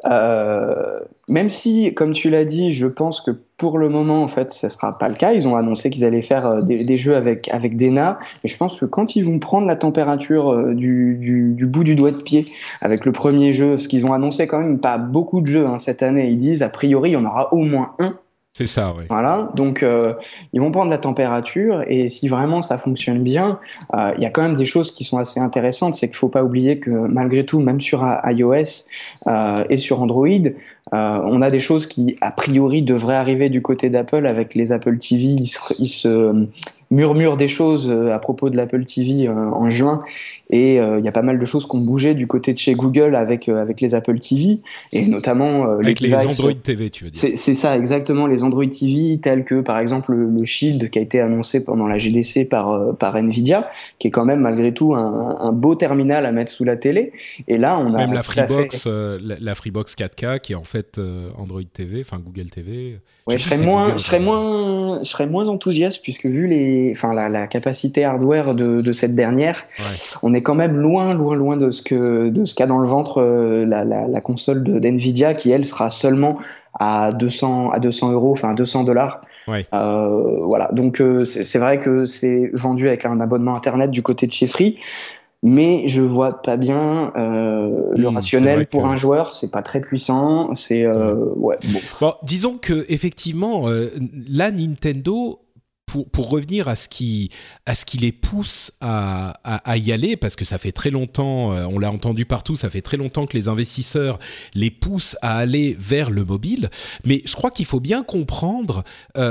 Même si, comme tu l'as dit, je pense que pour le moment, en fait, ça sera pas le cas. Ils ont annoncé qu'ils allaient faire des jeux avec Dena. Et je pense que quand ils vont prendre la température du bout du doigt de pied avec le premier jeu, ce qu'ils ont annoncé quand même pas beaucoup de jeux cette année, ils disent a priori il y en aura au moins un. C'est ça, oui. Voilà, donc ils vont prendre la température et si vraiment ça fonctionne bien, il y a quand même des choses qui sont assez intéressantes. C'est qu'il faut pas oublier que malgré tout, même sur iOS et sur Android, on a des choses qui a priori devraient arriver du côté d'Apple avec les Apple TV. Ils se murmurent des choses à propos de l'Apple TV en juin et il y a pas mal de choses qui ont bougé du côté de chez Google avec les Apple TV et notamment avec les Android TV, tu veux dire. C'est ça exactement, les Android TV tels que par exemple le Shield qui a été annoncé pendant la GDC par Nvidia, qui est quand même malgré tout un beau terminal à mettre sous la télé. Et là on a même la Freebox, la Freebox 4K qui est en fait Android TV, enfin Google TV. Ouais, je serais moins enthousiaste puisque vu la capacité hardware de cette dernière, ouais. On est quand même loin de ce qu'a dans le ventre la console d'Nvidia qui elle sera seulement à 200 euros, enfin $200. Ouais. Voilà, donc c'est vrai que c'est vendu avec un abonnement internet du côté de chez Free. Mais je vois pas bien le rationnel pour un joueur, c'est pas très puissant, c'est ouais. Bon, disons que effectivement, là Nintendo, pour revenir à ce qui les pousse à y aller, parce que ça fait très longtemps, on l'a entendu partout, ça fait très longtemps que les investisseurs les poussent à aller vers le mobile. Mais je crois qu'il faut bien comprendre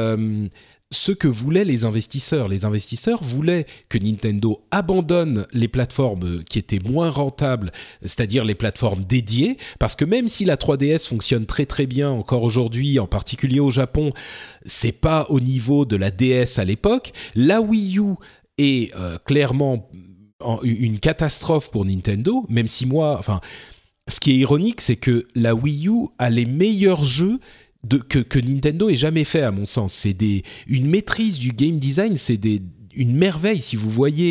ce que voulaient les investisseurs. Les investisseurs voulaient que Nintendo abandonne les plateformes qui étaient moins rentables, c'est-à-dire les plateformes dédiées, parce que même si la 3DS fonctionne très très bien encore aujourd'hui, en particulier au Japon, c'est pas au niveau de la DS à l'époque. La Wii U est clairement une catastrophe pour Nintendo, même si ce qui est ironique, c'est que la Wii U a les meilleurs jeux que Nintendo ait jamais fait, à mon sens. C'est une maîtrise du game design, c'est une merveille. Si vous voyez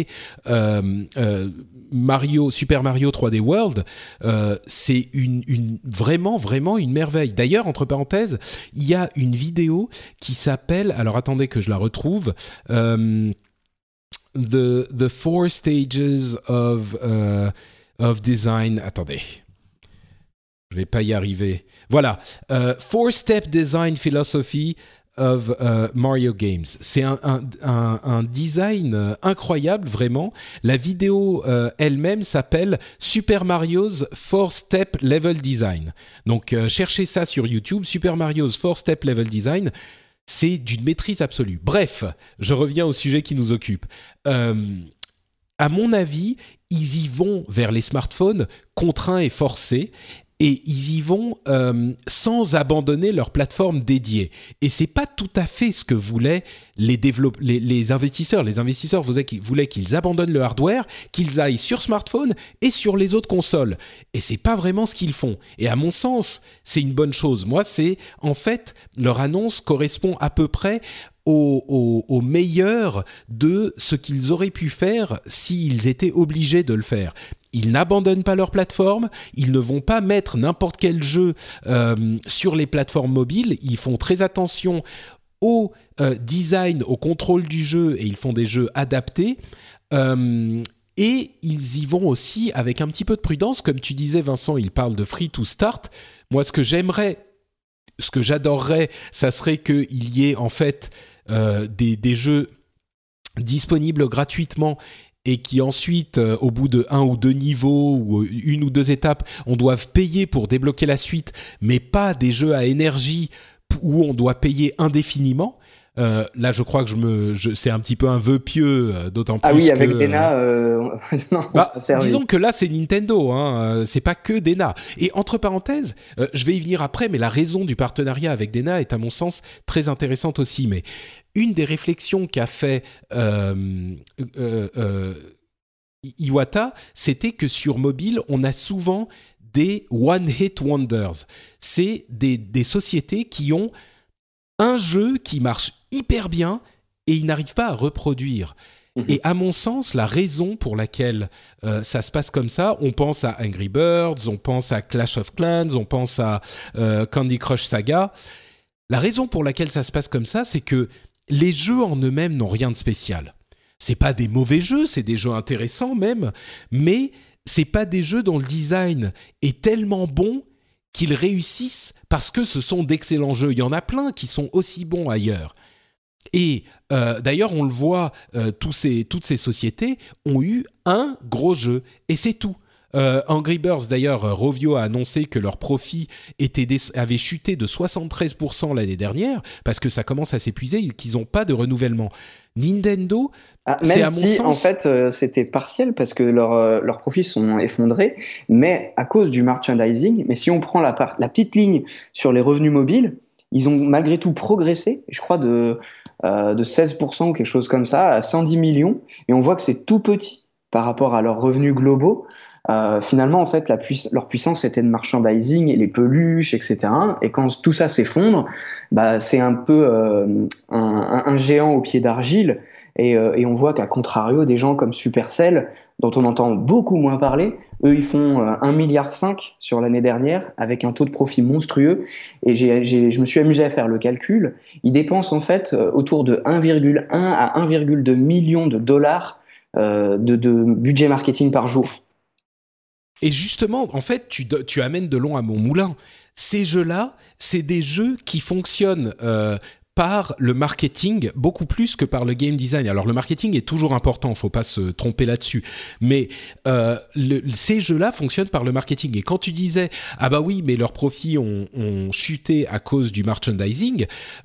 Super Mario 3D World, c'est vraiment une merveille. D'ailleurs, entre parenthèses, il y a une vidéo qui s'appelle, alors attendez que je la retrouve, The 4 Stages of Design. Attendez. Je vais pas y arriver. Voilà, 4-Step Design Philosophy of Mario Games. C'est un design incroyable, vraiment. La vidéo elle-même s'appelle Super Mario's 4-Step Level Design. Donc, cherchez ça sur YouTube, Super Mario's 4-Step Level Design. C'est d'une maîtrise absolue. Bref, je reviens au sujet qui nous occupe. À mon avis, ils y vont vers les smartphones contraints et forcés. Et ils y vont sans abandonner leur plateforme dédiée. Et c'est pas tout à fait ce que voulaient les investisseurs. Les investisseurs voulaient qu'ils abandonnent le hardware, qu'ils aillent sur smartphone et sur les autres consoles. Et c'est pas vraiment ce qu'ils font. Et à mon sens, c'est une bonne chose. Moi, en fait, leur annonce correspond à peu près au meilleur de ce qu'ils auraient pu faire s'ils étaient obligés de le faire. Ils n'abandonnent pas leur plateforme, ils ne vont pas mettre n'importe quel jeu sur les plateformes mobiles, ils font très attention au design, au contrôle du jeu et ils font des jeux adaptés. Et ils y vont aussi avec un petit peu de prudence. Comme tu disais, Vincent, ils parlent de free to start. Moi, ce que j'aimerais ce que j'adorerais, ça serait qu'il y ait en fait des jeux disponibles gratuitement et qui ensuite, au bout de 1 ou 2 niveaux ou 1 ou 2 étapes, on doit payer pour débloquer la suite, mais pas des jeux à énergie où on doit payer indéfiniment. Là, je crois que c'est un petit peu un vœu pieux, d'autant plus que... Ah oui, avec Dena, non, disons que là, c'est Nintendo, hein, c'est pas que Dena. Et entre parenthèses, je vais y venir après, mais la raison du partenariat avec Dena est à mon sens très intéressante aussi. Mais une des réflexions qu'a fait Iwata, c'était que sur mobile, on a souvent des one-hit wonders. C'est des sociétés qui ont un jeu qui marche hyper bien et ils n'arrivent pas à reproduire. Et à mon sens, la raison pour laquelle ça se passe comme ça, on pense à Angry Birds, on pense à Clash of Clans, on pense à Candy Crush Saga. La raison pour laquelle ça se passe comme ça, c'est que les jeux en eux-mêmes n'ont rien de spécial. C'est pas des mauvais jeux, c'est des jeux intéressants même, mais c'est pas des jeux dont le design est tellement bon qu'ils réussissent parce que ce sont d'excellents jeux. Il y en a plein qui sont aussi bons ailleurs. Et d'ailleurs, on le voit, toutes ces sociétés ont eu un gros jeu, et c'est tout. Angry Birds, d'ailleurs, Rovio a annoncé que leur profit avait chuté de 73% l'année dernière, parce que ça commence à s'épuiser et qu'ils n'ont pas de renouvellement. Nintendo, c'est à mon sens... en fait, c'était partiel, parce que leurs profits sont effondrés, mais à cause du merchandising. Mais si on prend la petite ligne sur les revenus mobiles, ils ont malgré tout progressé, je crois, de 16% ou quelque chose comme ça, à 110 millions. Et on voit que c'est tout petit par rapport à leurs revenus globaux. Finalement, en fait, leur puissance était de merchandising, et les peluches, etc. Et quand tout ça s'effondre, bah, c'est un peu un géant au pied d'argile. Et on voit qu'à contrario, des gens comme Supercell, dont on entend beaucoup moins parler, eux, ils font 1,5 milliard sur l'année dernière, avec un taux de profit monstrueux. Et je me suis amusé à faire le calcul. Ils dépensent en fait autour de 1,1 à 1,2 million de dollars de budget marketing par jour. Et justement, en fait, tu amènes de l'eau à mon moulin. Ces jeux-là, c'est des jeux qui fonctionnent par le marketing beaucoup plus que par le game design. Alors, le marketing est toujours important, faut pas se tromper là-dessus. Mais ces jeux-là fonctionnent par le marketing. Et quand tu disais « Ah bah oui, mais leurs profits ont chuté à cause du merchandising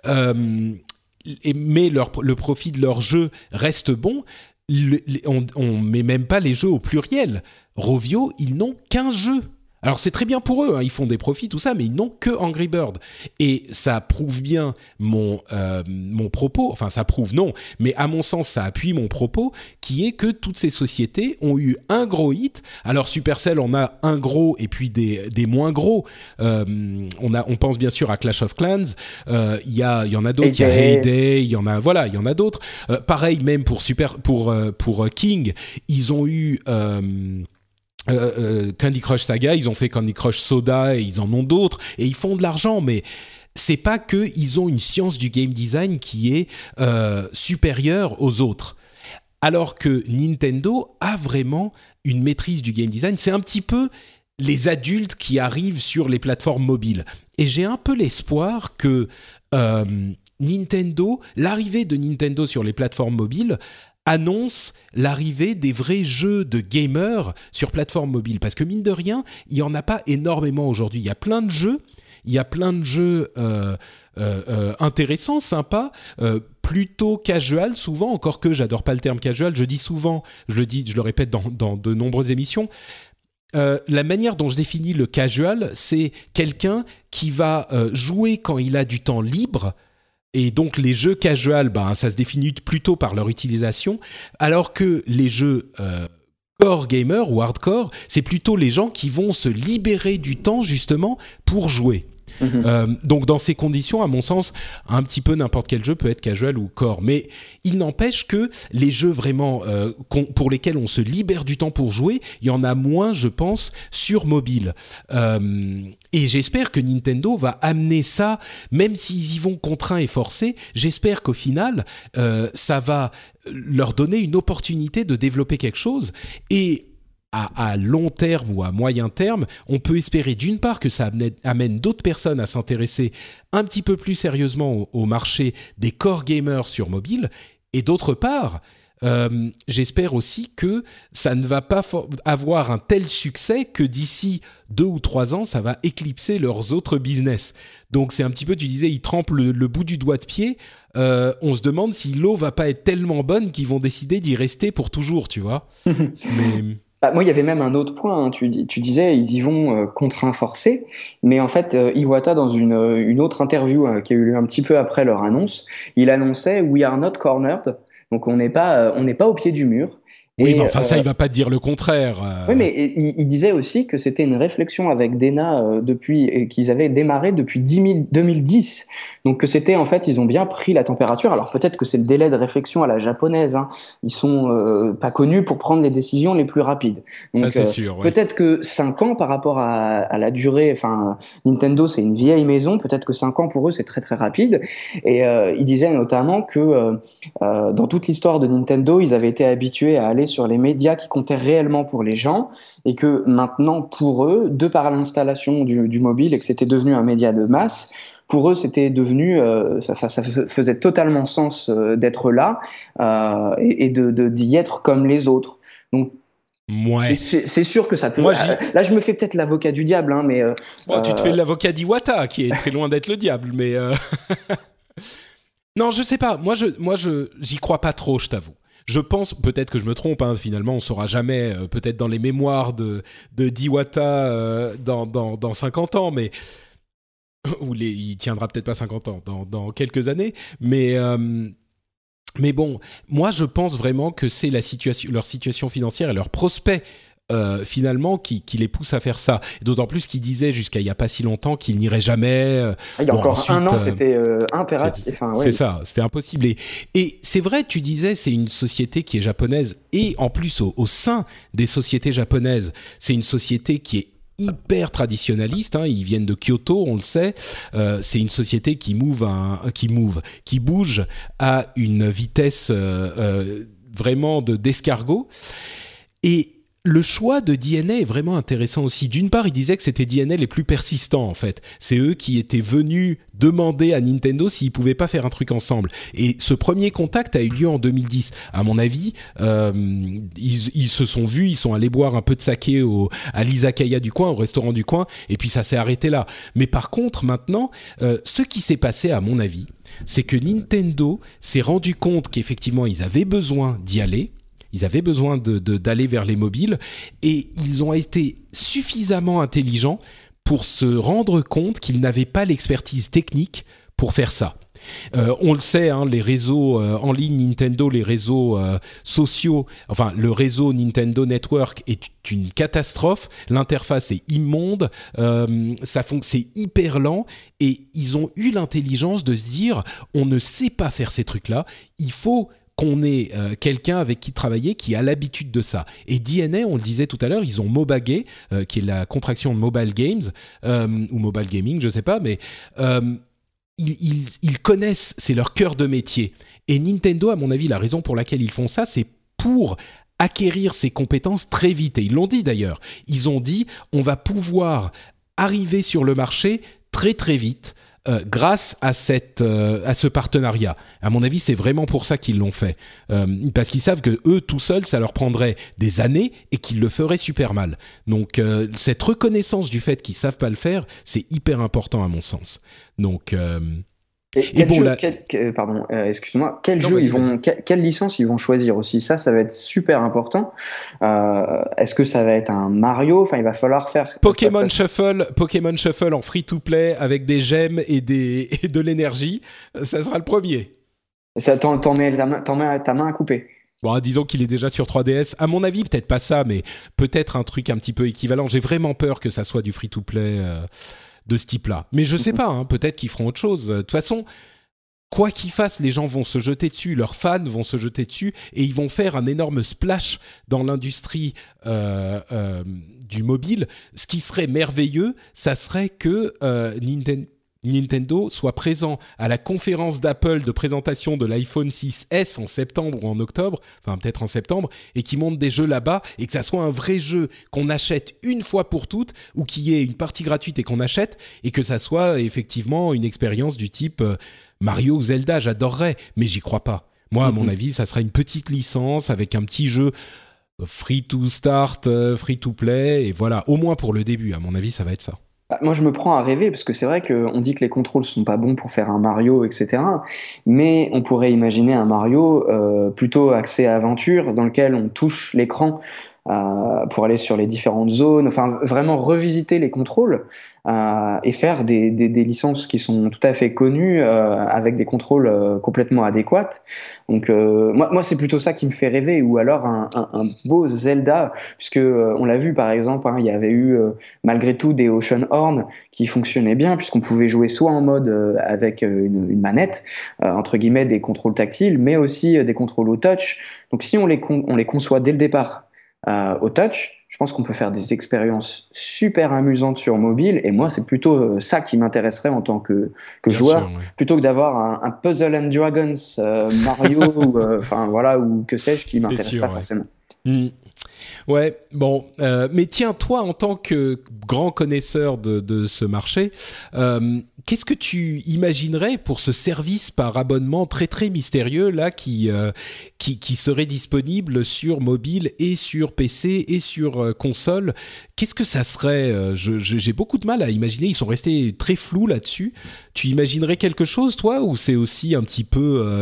mais le profit de leur jeu reste bon », on met même pas les jeux au pluriel. Rovio, ils n'ont qu'un jeu. Alors c'est très bien pour eux, hein, ils font des profits, tout ça, mais ils n'ont que Angry Bird. Et ça prouve bien mon propos, enfin ça prouve non, mais à mon sens ça appuie mon propos, qui est que toutes ces sociétés ont eu un gros hit. Alors Supercell en a un gros et puis des moins gros. On pense bien sûr à Clash of Clans, il y en a d'autres, il y a Hay-Day, il y en a d'autres. Pareil même pour King, ils ont eu... Candy Crush Saga, ils ont fait Candy Crush Soda et ils en ont d'autres et ils font de l'argent, mais c'est pas que ils ont une science du game design qui est supérieure aux autres. Alors que Nintendo a vraiment une maîtrise du game design. C'est un petit peu les adultes qui arrivent sur les plateformes mobiles. Et j'ai un peu l'espoir que l'arrivée de Nintendo sur les plateformes mobiles annonce l'arrivée des vrais jeux de gamers sur plateforme mobile. Parce que mine de rien, il n'y en a pas énormément aujourd'hui. Il y a plein de jeux intéressants, sympas, plutôt casual souvent, encore que j'adore pas le terme casual, je le répète dans de nombreuses émissions. La manière dont je définis le casual, c'est quelqu'un qui va jouer quand il a du temps libre. Et donc les jeux casual, ça se définit plutôt par leur utilisation, alors que les jeux core gamer ou hardcore, c'est plutôt les gens qui vont se libérer du temps justement pour jouer. Donc dans ces conditions, à mon sens, un petit peu n'importe quel jeu peut être casual ou core, mais il n'empêche que les jeux vraiment pour lesquels on se libère du temps pour jouer, il y en a moins, je pense, sur mobile. Et j'espère que Nintendo va amener ça, même s'ils y vont contraints et forcés, j'espère qu'au final, ça va leur donner une opportunité de développer quelque chose. Et à long terme ou à moyen terme, on peut espérer d'une part que ça amène d'autres personnes à s'intéresser un petit peu plus sérieusement au marché des core gamers sur mobile, et d'autre part, j'espère aussi que ça ne va pas avoir un tel succès que d'ici 2 ou 3 ans, ça va éclipser leurs autres business. Donc c'est un petit peu, tu disais, ils trempent le bout du doigt de pied. On se demande si l'eau va pas être tellement bonne qu'ils vont décider d'y rester pour toujours, tu vois. Mais... Moi, il y avait même un autre point, hein. Tu disais, ils y vont contraints forcés, mais en fait, Iwata, dans une autre interview qui a eu lieu un petit peu après leur annonce, il annonçait "We are not cornered", donc on n'est pas au pied du mur. Oui, mais Et enfin ça, il va pas te dire le contraire. oui, mais il disait aussi que c'était une réflexion avec Dana et qu'ils avaient démarré depuis 2010. Donc que c'était en fait, ils ont bien pris la température. Alors peut-être que c'est le délai de réflexion à la japonaise, hein. Ils sont pas connus pour prendre les décisions les plus rapides. Ça, Donc c'est sûr, ouais. peut-être que 5 ans par rapport à la durée, enfin Nintendo c'est une vieille maison, peut-être que 5 ans pour eux c'est très très rapide. Et il disait notamment que dans toute l'histoire de Nintendo, ils avaient été habitués à aller sur les médias qui comptaient réellement pour les gens, et que maintenant, pour eux, de par l'installation du mobile et que c'était devenu un média de masse, pour eux, c'était devenu, ça faisait totalement sens d'être là et d'y être comme les autres. Donc, Ouais. c'est sûr que ça peut. Moi, là, je me fais peut-être l'avocat du diable, hein, mais. Bon, tu te fais l'avocat d'Iwata, qui est très loin d'être le diable, mais. Non, je sais pas. Moi, j'y crois pas trop, je t'avoue. Je pense, peut-être que je me trompe, hein, finalement, on saura jamais, peut-être dans les mémoires de d'Iwata dans 50 ans, mais. Il tiendra peut-être pas 50 ans, dans quelques années, mais bon, moi je pense vraiment que c'est leur situation financière et leurs prospects finalement qui les poussent à faire ça. Et d'autant plus qu'ils disaient jusqu'à il y a pas si longtemps qu'ils n'iraient jamais. Il y a encore un an, c'était impératif. C'est ça, c'était impossible. Et c'est vrai, tu disais, c'est une société qui est japonaise et en plus au sein des sociétés japonaises, c'est une société qui est hyper traditionnaliste, hein, ils viennent de Kyoto, on le sait. C'est une société qui bouge à une vitesse vraiment d'escargot. Et le choix de DNA est vraiment intéressant aussi. D'une part, il disait que c'était DNA les plus persistants, en fait. C'est eux qui étaient venus demander à Nintendo s'ils pouvaient pas faire un truc ensemble. Et ce premier contact a eu lieu en 2010. À mon avis, ils se sont vus, ils sont allés boire un peu de saké à l'izakaya du coin, au restaurant du coin, et puis ça s'est arrêté là. Mais par contre, maintenant, ce qui s'est passé, à mon avis, c'est que Nintendo s'est rendu compte qu'effectivement, ils avaient besoin d'y aller. Ils avaient besoin d'aller vers les mobiles et ils ont été suffisamment intelligents pour se rendre compte qu'ils n'avaient pas l'expertise technique pour faire ça. On le sait, hein, les réseaux en ligne Nintendo, les réseaux sociaux, enfin le réseau Nintendo Network est une catastrophe. L'interface est immonde, c'est hyper lent et ils ont eu l'intelligence de se dire on ne sait pas faire ces trucs-là, il faut qu'on ait quelqu'un avec qui travailler qui a l'habitude de ça. Et DNA, on le disait tout à l'heure, ils ont Mobage, qui est la contraction de Mobile Games, ou Mobile Gaming, je sais pas, mais ils connaissent, c'est leur cœur de métier. Et Nintendo, à mon avis, la raison pour laquelle ils font ça, c'est pour acquérir ces compétences très vite. Et ils l'ont dit d'ailleurs. Ils ont dit, on va pouvoir arriver sur le marché très très vite, grâce à ce partenariat. À mon avis, c'est vraiment pour ça qu'ils l'ont fait. Parce qu'ils savent que eux, tout seuls, ça leur prendrait des années et qu'ils le feraient super mal. Donc, cette reconnaissance du fait qu'ils savent pas le faire, c'est hyper important à mon sens. Donc... excuse-moi, quelle licence ils vont choisir aussi? Ça va être super important. Est-ce que ça va être un Mario? Enfin, il va falloir faire Pokémon Shuffle en free-to-play avec des gemmes et de l'énergie. Ça sera le premier. Ça, t'en mets ta main à couper. Bon, disons qu'il est déjà sur 3DS. À mon avis, peut-être pas ça, mais peut-être un truc un petit peu équivalent. J'ai vraiment peur que ça soit du free-to-play de ce type-là. Mais je sais pas, hein, peut-être qu'ils feront autre chose. De toute façon, quoi qu'ils fassent, les gens vont se jeter dessus, leurs fans vont se jeter dessus et ils vont faire un énorme splash dans l'industrie du mobile. Ce qui serait merveilleux, ça serait que Nintendo soit présent à la conférence d'Apple de présentation de l'iPhone 6S en septembre ou en octobre, enfin peut-être en septembre, et qui montre des jeux là-bas, et que ça soit un vrai jeu qu'on achète une fois pour toutes, ou qu'il y ait une partie gratuite et qu'on achète, et que ça soit effectivement une expérience du type Mario ou Zelda, j'adorerais, mais j'y crois pas. Moi, à mon avis, ça sera une petite licence avec un petit jeu free to start, free to play, et voilà, au moins pour le début, à mon avis, ça va être ça. Moi, je me prends à rêver parce que c'est vrai qu'on dit que les contrôles sont pas bons pour faire un Mario, etc. Mais on pourrait imaginer un Mario plutôt axé à aventure, dans lequel on touche l'écran pour aller sur les différentes zones. Enfin, vraiment revisiter les contrôles et faire des licences qui sont tout à fait connues avec des contrôles complètement adéquats. Donc, moi, c'est plutôt ça qui me fait rêver. Ou alors un beau Zelda, puisque on l'a vu par exemple, il y avait eu malgré tout des Oceanhorn qui fonctionnaient bien, puisqu'on pouvait jouer soit en mode avec une manette, entre guillemets des contrôles tactiles, mais aussi des contrôles au touch. Donc si on les conçoit dès le départ au touch, je pense qu'on peut faire des expériences super amusantes sur mobile, et moi c'est plutôt ça qui m'intéresserait en tant que Bien joueur, sûr, ouais. plutôt que d'avoir un Puzzle and Dragons Mario ou enfin voilà, ou que sais-je, qui C'est m'intéresse sûr, pas ouais. forcément. Mm. Ouais, bon, mais tiens, toi, en tant que grand connaisseur de ce marché, qu'est-ce que tu imaginerais pour ce service par abonnement très très mystérieux là qui serait disponible sur mobile et sur PC et sur console? Qu'est-ce que ça serait? J'ai beaucoup de mal à imaginer. Ils sont restés très flous là-dessus. Tu imaginerais quelque chose, toi, ou c'est aussi un petit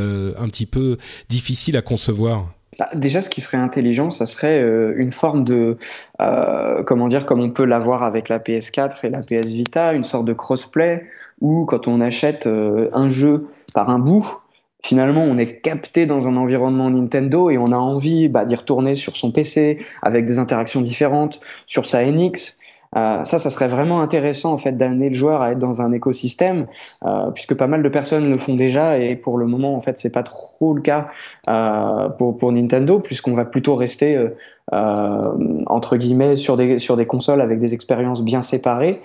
peu difficile à concevoir? Bah, déjà, ce qui serait intelligent, ça serait une forme de, comment dire, comme on peut l'avoir avec la PS4 et la PS Vita, une sorte de crossplay, où quand on achète un jeu par un bout, finalement, on est capté dans un environnement Nintendo et on a envie d'y retourner sur son PC avec des interactions différentes, sur sa NX. Ça serait vraiment intéressant en fait d'amener le joueur à être dans un écosystème, puisque pas mal de personnes le font déjà et pour le moment en fait c'est pas trop le cas pour Nintendo, puisqu'on va plutôt rester euh, entre guillemets sur des consoles avec des expériences bien séparées.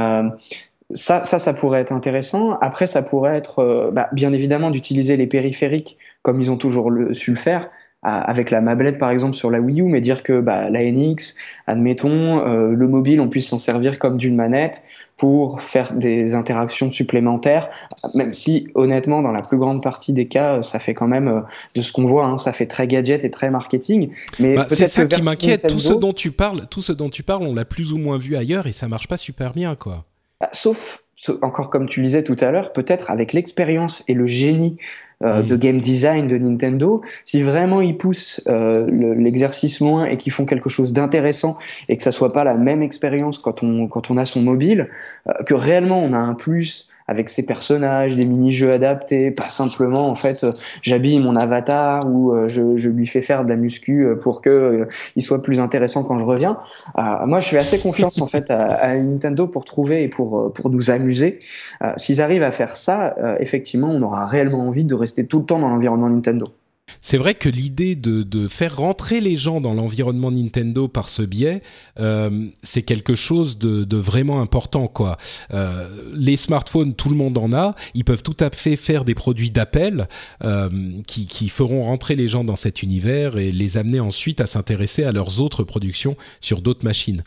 Ça pourrait être intéressant. Après, ça pourrait être, bien évidemment, d'utiliser les périphériques comme ils ont toujours su le faire, avec la mablette par exemple sur la Wii U, mais dire que la NX, admettons, le mobile, on puisse s'en servir comme d'une manette pour faire des interactions supplémentaires, même si honnêtement, dans la plus grande partie des cas, ça fait quand même, de ce qu'on voit, hein, ça fait très gadget et très marketing. Mais C'est peut-être ça que qui version m'inquiète. Tout ce Nintendo, dont tu parles, on l'a plus ou moins vu ailleurs et ça marche pas super bien, quoi. Encore comme tu le disais tout à l'heure, peut-être avec l'expérience et le génie de Mm. game design de Nintendo, si vraiment ils poussent l'exercice loin et qu'ils font quelque chose d'intéressant et que ça soit pas la même expérience quand on a son mobile, que réellement on a un plus avec ses personnages, des mini-jeux adaptés, pas simplement en fait j'habille mon avatar ou je lui fais faire de la muscu pour que il soit plus intéressant quand je reviens. Moi, je fais assez confiance en fait à Nintendo pour trouver et pour nous amuser. S'ils arrivent à faire ça, effectivement, on aura réellement envie de rester tout le temps dans l'environnement Nintendo. C'est vrai que l'idée de faire rentrer les gens dans l'environnement Nintendo par ce biais, c'est quelque chose de vraiment important, quoi. Les smartphones, tout le monde en a. Ils peuvent tout à fait faire des produits d'appel qui feront rentrer les gens dans cet univers et les amener ensuite à s'intéresser à leurs autres productions sur d'autres machines.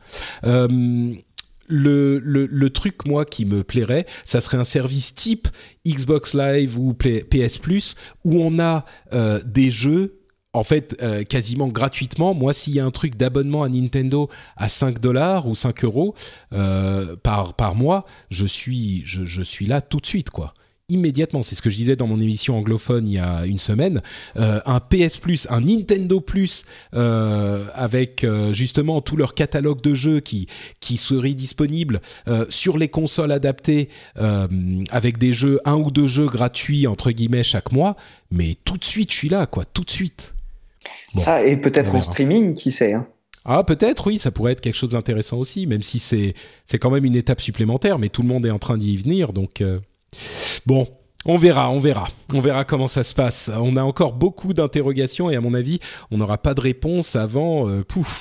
Le truc, moi, qui me plairait, ça serait un service type Xbox Live ou PS Plus, où on a des jeux, en fait, quasiment gratuitement. Moi, s'il y a un truc d'abonnement à Nintendo à 5 dollars ou 5 euros par mois, je suis là tout de suite, quoi. Immédiatement, c'est ce que je disais dans mon émission anglophone il y a une semaine, un PS Plus, un Nintendo Plus avec justement tout leur catalogue de jeux qui serait disponible sur les consoles adaptées avec des jeux, un ou deux jeux gratuits entre guillemets chaque mois, mais tout de suite je suis là, quoi, tout de suite. Bon, Ça, et on peut-être en verra. streaming, qui sait, hein. Ah, peut-être, oui, ça pourrait être quelque chose d'intéressant aussi, même si c'est quand même une étape supplémentaire, mais tout le monde est en train d'y venir, donc bon, on verra comment ça se passe. On a encore beaucoup d'interrogations et à mon avis, on n'aura pas de réponse avant,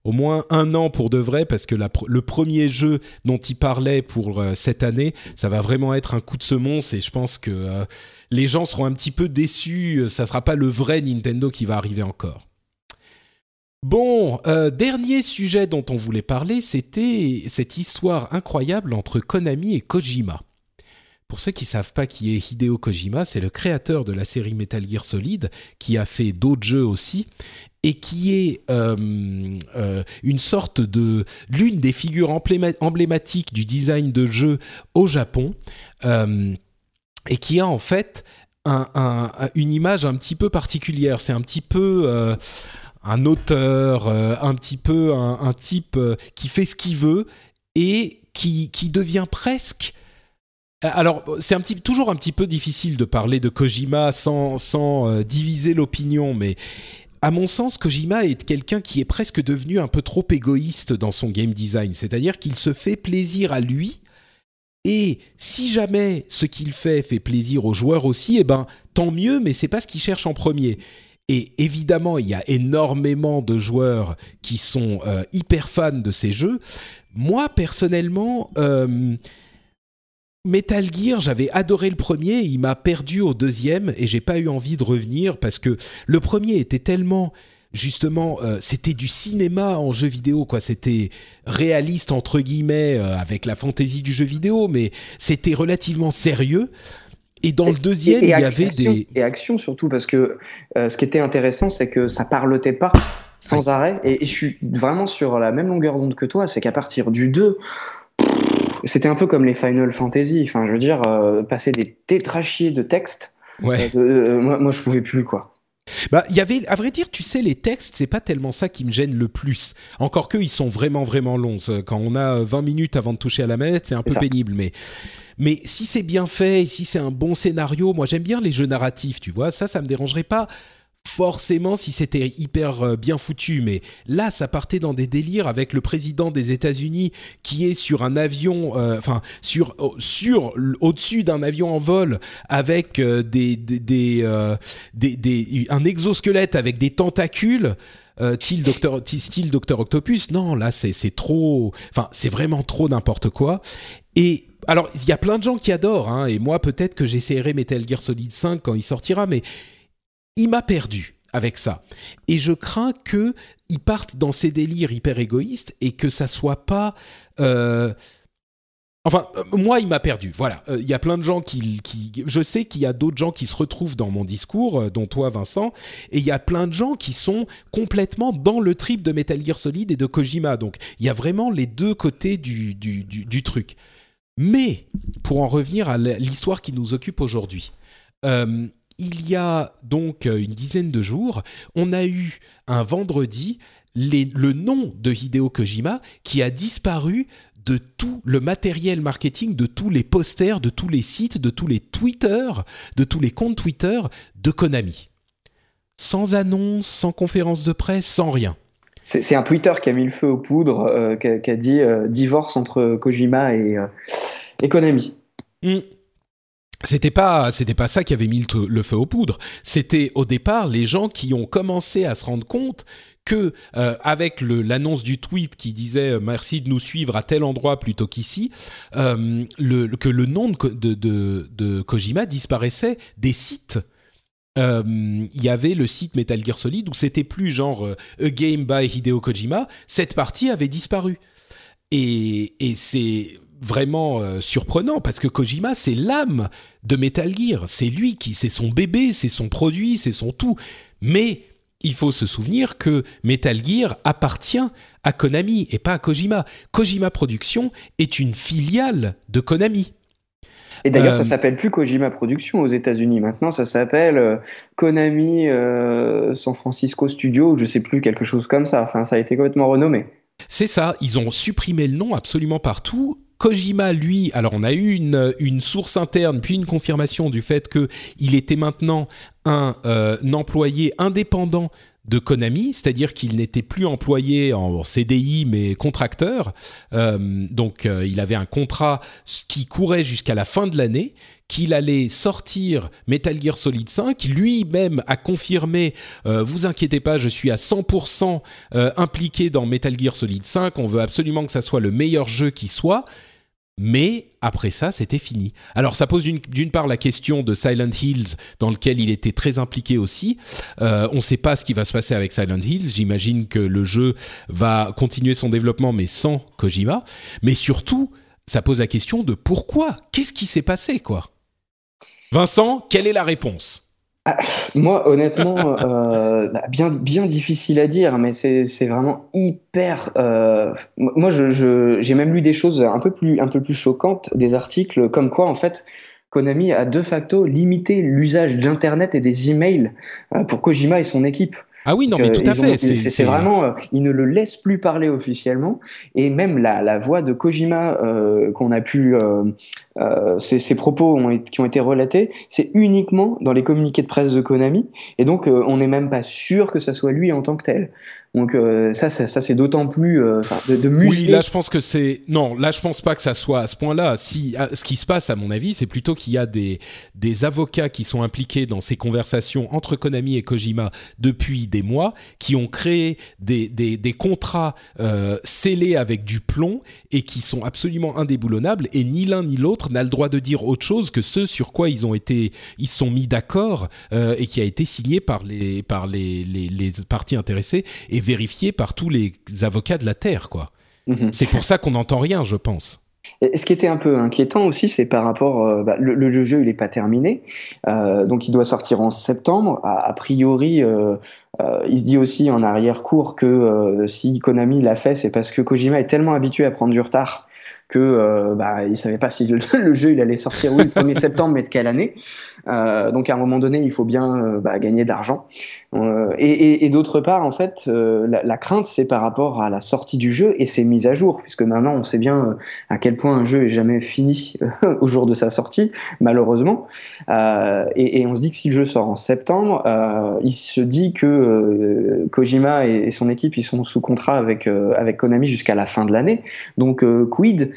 au moins un an pour de vrai, parce que le premier jeu dont il parlait pour cette année, ça va vraiment être un coup de semonce, et je pense que les gens seront un petit peu déçus. Ça sera pas le vrai Nintendo qui va arriver encore. Bon, dernier sujet dont on voulait parler, c'était cette histoire incroyable entre Konami et Kojima. Pour ceux qui ne savent pas qui est Hideo Kojima, c'est le créateur de la série Metal Gear Solid, qui a fait d'autres jeux aussi, et qui est une sorte de l'une des figures emblématiques du design de jeux au Japon, et qui a en fait une image un petit peu particulière. C'est un petit peu un auteur, un petit peu un type qui fait ce qu'il veut et qui devient presque... Alors, c'est toujours un petit peu difficile de parler de Kojima sans diviser l'opinion, mais à mon sens, Kojima est quelqu'un qui est presque devenu un peu trop égoïste dans son game design. C'est-à-dire qu'il se fait plaisir à lui, et si jamais ce qu'il fait plaisir aux joueurs aussi, eh ben, tant mieux, mais c'est pas ce qu'il cherche en premier. Et évidemment, il y a énormément de joueurs qui sont hyper fans de ces jeux. Moi, personnellement... Metal Gear, j'avais adoré le premier, il m'a perdu au deuxième et j'ai pas eu envie de revenir parce que le premier était tellement, justement, c'était du cinéma en jeu vidéo, quoi. C'était réaliste entre guillemets avec la fantaisie du jeu vidéo, mais c'était relativement sérieux. Et dans le deuxième, il y avait des... Et action surtout, parce que ce qui était intéressant, c'est que ça parlotait pas sans arrêt. Et je suis vraiment sur la même longueur d'onde que toi, c'est qu'à partir du 2... C'était un peu comme les Final Fantasy. Enfin, je veux dire, passer des tétrachiers de textes. Ouais. Moi, je pouvais plus, quoi. Bah, il y avait, à vrai dire, tu sais, les textes, c'est pas tellement ça qui me gêne le plus. Encore qu'ils sont vraiment, vraiment longs. Quand on a 20 minutes avant de toucher à la manette, c'est un peu pénible. Mais si c'est bien fait, si c'est un bon scénario, moi, j'aime bien les jeux narratifs, tu vois. Ça me dérangerait pas forcément si c'était hyper bien foutu, mais là ça partait dans des délires avec le président des États-Unis qui est sur un avion, au-dessus d'un avion en vol avec un exosquelette avec des tentacules. Style Docteur Octopus. Non, là c'est trop, enfin c'est vraiment trop n'importe quoi. Et alors il y a plein de gens qui adorent, hein, et moi peut-être que j'essaierai Metal Gear Solid 5 quand il sortira, mais il m'a perdu avec ça. Et je crains qu'ils partent dans ces délires hyper égoïstes et que ça soit pas... moi, il m'a perdu. Voilà. Il y a plein de gens qui... Je sais qu'il y a d'autres gens qui se retrouvent dans mon discours, dont toi, Vincent, et il y a plein de gens qui sont complètement dans le trip de Metal Gear Solid et de Kojima. Donc, il y a vraiment les deux côtés du truc. Mais, pour en revenir à l'histoire qui nous occupe aujourd'hui... il y a donc une dizaine de jours, on a eu un vendredi le nom de Hideo Kojima qui a disparu de tout le matériel marketing, de tous les posters, de tous les sites, de tous les Twitter, de tous les comptes Twitter de Konami. Sans annonce, sans conférence de presse, sans rien. C'est un Twitter qui a mis le feu aux poudres, qui a dit divorce entre Kojima et Konami. C'était pas ça qui avait mis le feu aux poudres. C'était au départ les gens qui ont commencé à se rendre compte que avec l'annonce du tweet qui disait merci de nous suivre à tel endroit plutôt qu'ici, que le nom de Kojima disparaissait des sites. Il y avait le site Metal Gear Solid où c'était plus genre A Game by Hideo Kojima. Cette partie avait disparu et c'est vraiment surprenant parce que Kojima c'est l'âme de Metal Gear, c'est son bébé, c'est son produit, c'est son tout. Mais il faut se souvenir que Metal Gear appartient à Konami et pas à Kojima. Kojima Productions est une filiale de Konami. Et d'ailleurs, ça s'appelle plus Kojima Productions aux États-Unis. Maintenant, ça s'appelle Konami San Francisco Studio, je sais plus, quelque chose comme ça. Enfin, ça a été complètement renommé. C'est ça, ils ont supprimé le nom absolument partout. Kojima, lui, alors on a eu une source interne, puis une confirmation du fait qu'il était maintenant un employé indépendant de Konami, c'est-à-dire qu'il n'était plus employé en CDI mais contracteur. Donc il avait un contrat qui courait jusqu'à la fin de l'année, qu'il allait sortir Metal Gear Solid 5. Lui-même a confirmé vous inquiétez pas, je suis à 100% impliqué dans Metal Gear Solid 5. On veut absolument que ça soit le meilleur jeu qui soit. Mais après ça, c'était fini. Alors, ça pose d'une part la question de Silent Hills, dans lequel il était très impliqué aussi. On ne sait pas ce qui va se passer avec Silent Hills. J'imagine que le jeu va continuer son développement, mais sans Kojima. Mais surtout, ça pose la question de pourquoi ? Qu'est-ce qui s'est passé, quoi ? Vincent, quelle est la réponse ? Moi, honnêtement, bien difficile à dire, mais c'est vraiment hyper. Moi, j'ai même lu des choses un peu plus choquantes, des articles comme quoi, en fait, Konami a de facto limité l'usage d'Internet et des emails pour Kojima et son équipe. Ah oui, non, mais tout à fait. C'est vraiment, ils ne le laissent plus parler officiellement, et même la voix de Kojima qu'on a pu, ses propos qui ont été relatés, c'est uniquement dans les communiqués de presse de Konami, et donc on n'est même pas sûr que ça soit lui en tant que tel. Donc ça c'est d'autant plus de museler. Oui, là je pense que c'est non, là je pense pas que ça soit à ce point-là. Si ce qui se passe à mon avis, c'est plutôt qu'il y a des avocats qui sont impliqués dans ces conversations entre Konami et Kojima depuis des mois, qui ont créé des contrats scellés avec du plomb et qui sont absolument indéboulonnables, et ni l'un ni l'autre n'a le droit de dire autre chose que ce sur quoi ils se sont mis d'accord et qui a été signé par les parties intéressées et vérifié par tous les avocats de la Terre, quoi. Mm-hmm. C'est pour ça qu'on n'entend rien, je pense. Et ce qui était un peu inquiétant aussi, c'est par rapport... le jeu, il n'est pas terminé, donc il doit sortir en septembre. A priori, il se dit aussi en arrière-cour que si Konami l'a fait, c'est parce que Kojima est tellement habitué à prendre du retard que il savait pas si le jeu il allait sortir le 1er septembre, mais de quelle année. Donc à un moment donné, il faut bien gagner d'argent. Et d'autre part, en fait, la crainte, c'est par rapport à la sortie du jeu et ses mises à jour, puisque maintenant, on sait bien à quel point un jeu est jamais fini au jour de sa sortie, malheureusement. Et on se dit que si le jeu sort en septembre, il se dit que Kojima et son équipe, ils sont sous contrat avec Konami jusqu'à la fin de l'année. Donc, quid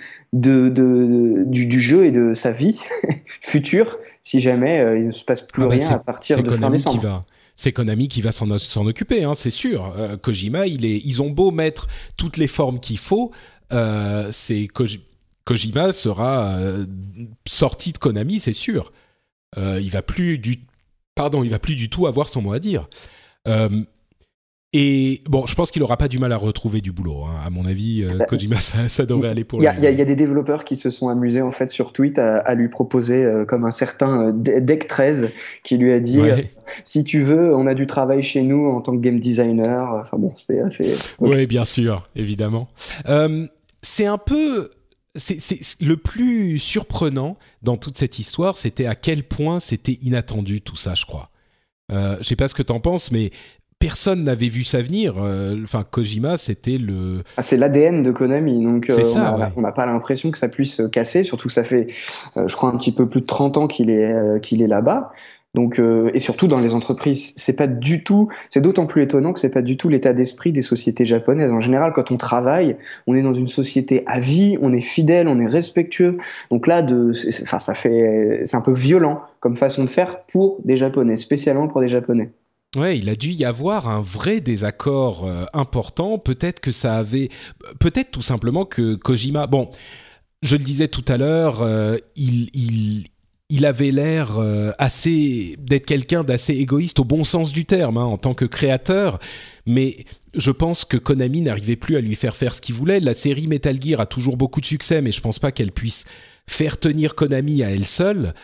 du jeu et de sa vie future si jamais il ne se passe plus rien à partir de fin décembre. C'est Konami qui va s'en occuper, hein, c'est sûr. Kojima, ils ont beau mettre toutes les formes qu'il faut, Kojima sera sorti de Konami, c'est sûr. Il va plus du tout avoir son mot à dire. Et bon, je pense qu'il n'aura pas du mal à retrouver du boulot. Hein. À mon avis, Kojima, ça devrait aller pour lui. Il y a des développeurs qui se sont amusés en fait sur Twitter à lui proposer, comme un certain Deck 13, qui lui a dit si tu veux, on a du travail chez nous en tant que game designer. Enfin bon, c'était assez. Oui, bien sûr, évidemment. C'est un peu. C'est le plus surprenant dans toute cette histoire, c'était à quel point c'était inattendu tout ça, je crois. Je sais pas ce que t'en penses, mais personne n'avait vu ça venir. Enfin, Kojima, c'était le... c'est l'ADN de Konami, donc on n'a pas l'impression que ça puisse casser, surtout que ça fait, je crois, un petit peu plus de 30 ans qu'il est là-bas. Donc, et surtout dans les entreprises, c'est d'autant plus étonnant que c'est pas du tout l'état d'esprit des sociétés japonaises. En général, quand on travaille, on est dans une société à vie, on est fidèle, on est respectueux. Donc là, c'est un peu violent comme façon de faire pour des Japonais, spécialement pour des Japonais. Ouais, il a dû y avoir un vrai désaccord important. Peut-être tout simplement que Kojima... Bon, je le disais tout à l'heure, il avait l'air d'être quelqu'un d'assez égoïste au bon sens du terme, hein, en tant que créateur. Mais je pense que Konami n'arrivait plus à lui faire ce qu'il voulait. La série Metal Gear a toujours beaucoup de succès, mais je pense pas qu'elle puisse faire tenir Konami à elle seule.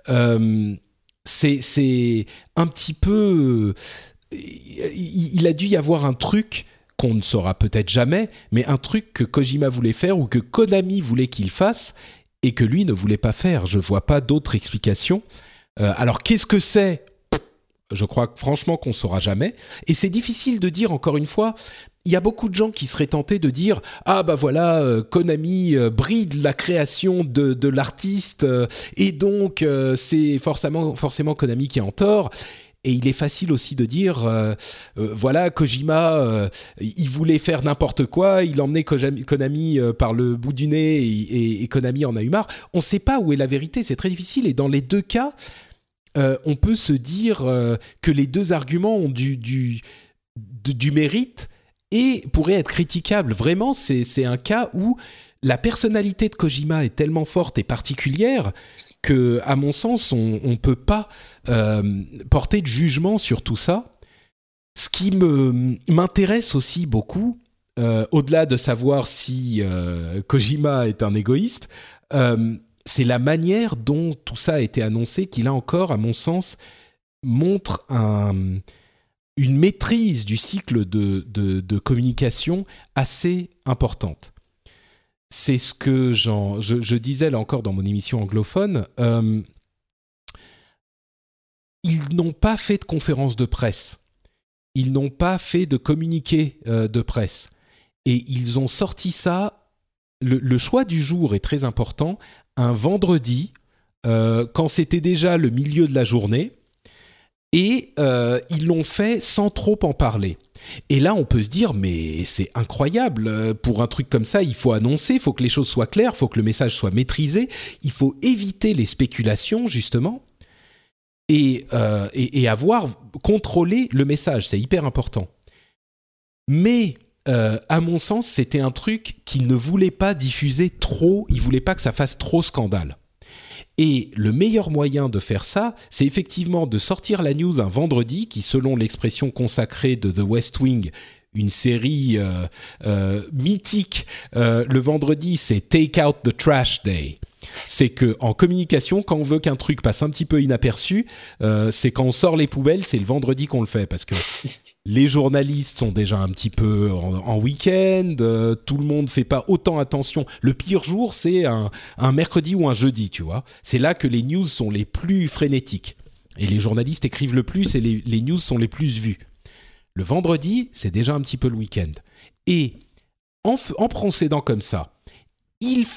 C'est un petit peu... Il a dû y avoir un truc qu'on ne saura peut-être jamais, mais un truc que Kojima voulait faire ou que Konami voulait qu'il fasse et que lui ne voulait pas faire. Je vois pas d'autre explication. Alors, qu'est-ce que c'est ? Je crois franchement qu'on ne saura jamais. Et c'est difficile de dire, encore une fois... Il y a beaucoup de gens qui seraient tentés de dire « Ah bah voilà, Konami bride la création de l'artiste et donc c'est forcément Konami qui est en tort ». Et il est facile aussi de dire, voilà, Kojima, il voulait faire n'importe quoi, il emmenait Konami par le bout du nez et Konami en a eu marre. On ne sait pas où est la vérité, c'est très difficile. Et dans les deux cas, on peut se dire que les deux arguments ont du mérite et pourraient être critiquables. Vraiment, c'est un cas où la personnalité de Kojima est tellement forte et particulière que, à mon sens, on ne peut pas porter de jugement sur tout ça. Ce qui m'intéresse aussi beaucoup, au-delà de savoir si Kojima est un égoïste, c'est la manière dont tout ça a été annoncé qui, là encore, à mon sens, montre une maîtrise du cycle de communication assez importante. C'est ce que je disais là encore dans mon émission anglophone. Ils n'ont pas fait de conférence de presse. Ils n'ont pas fait de communiqué de presse. Et ils ont sorti ça. Le choix du jour est très important. Un vendredi, quand c'était déjà le milieu de la journée. Et ils l'ont fait sans trop en parler. Et là, on peut se dire, mais c'est incroyable, pour un truc comme ça, il faut annoncer, il faut que les choses soient claires, il faut que le message soit maîtrisé, il faut éviter les spéculations, justement, et avoir contrôlé le message, c'est hyper important. Mais, à mon sens, c'était un truc qu'ils ne voulaient pas diffuser trop, ils ne voulaient pas que ça fasse trop scandale. Et le meilleur moyen de faire ça, c'est effectivement de sortir la news un vendredi, qui, selon l'expression consacrée de The West Wing, une série mythique, le vendredi, c'est Take Out the Trash Day. C'est que en communication, quand on veut qu'un truc passe un petit peu inaperçu, c'est quand on sort les poubelles, c'est le vendredi qu'on le fait, parce que les journalistes sont déjà un petit peu en week-end, tout le monde fait pas autant attention. Le pire jour, c'est un mercredi ou un jeudi, tu vois. C'est là que les news sont les plus frénétiques. Et les journalistes écrivent le plus et les news sont les plus vues. Le vendredi, c'est déjà un petit peu le week-end. Et en procédant comme ça, ils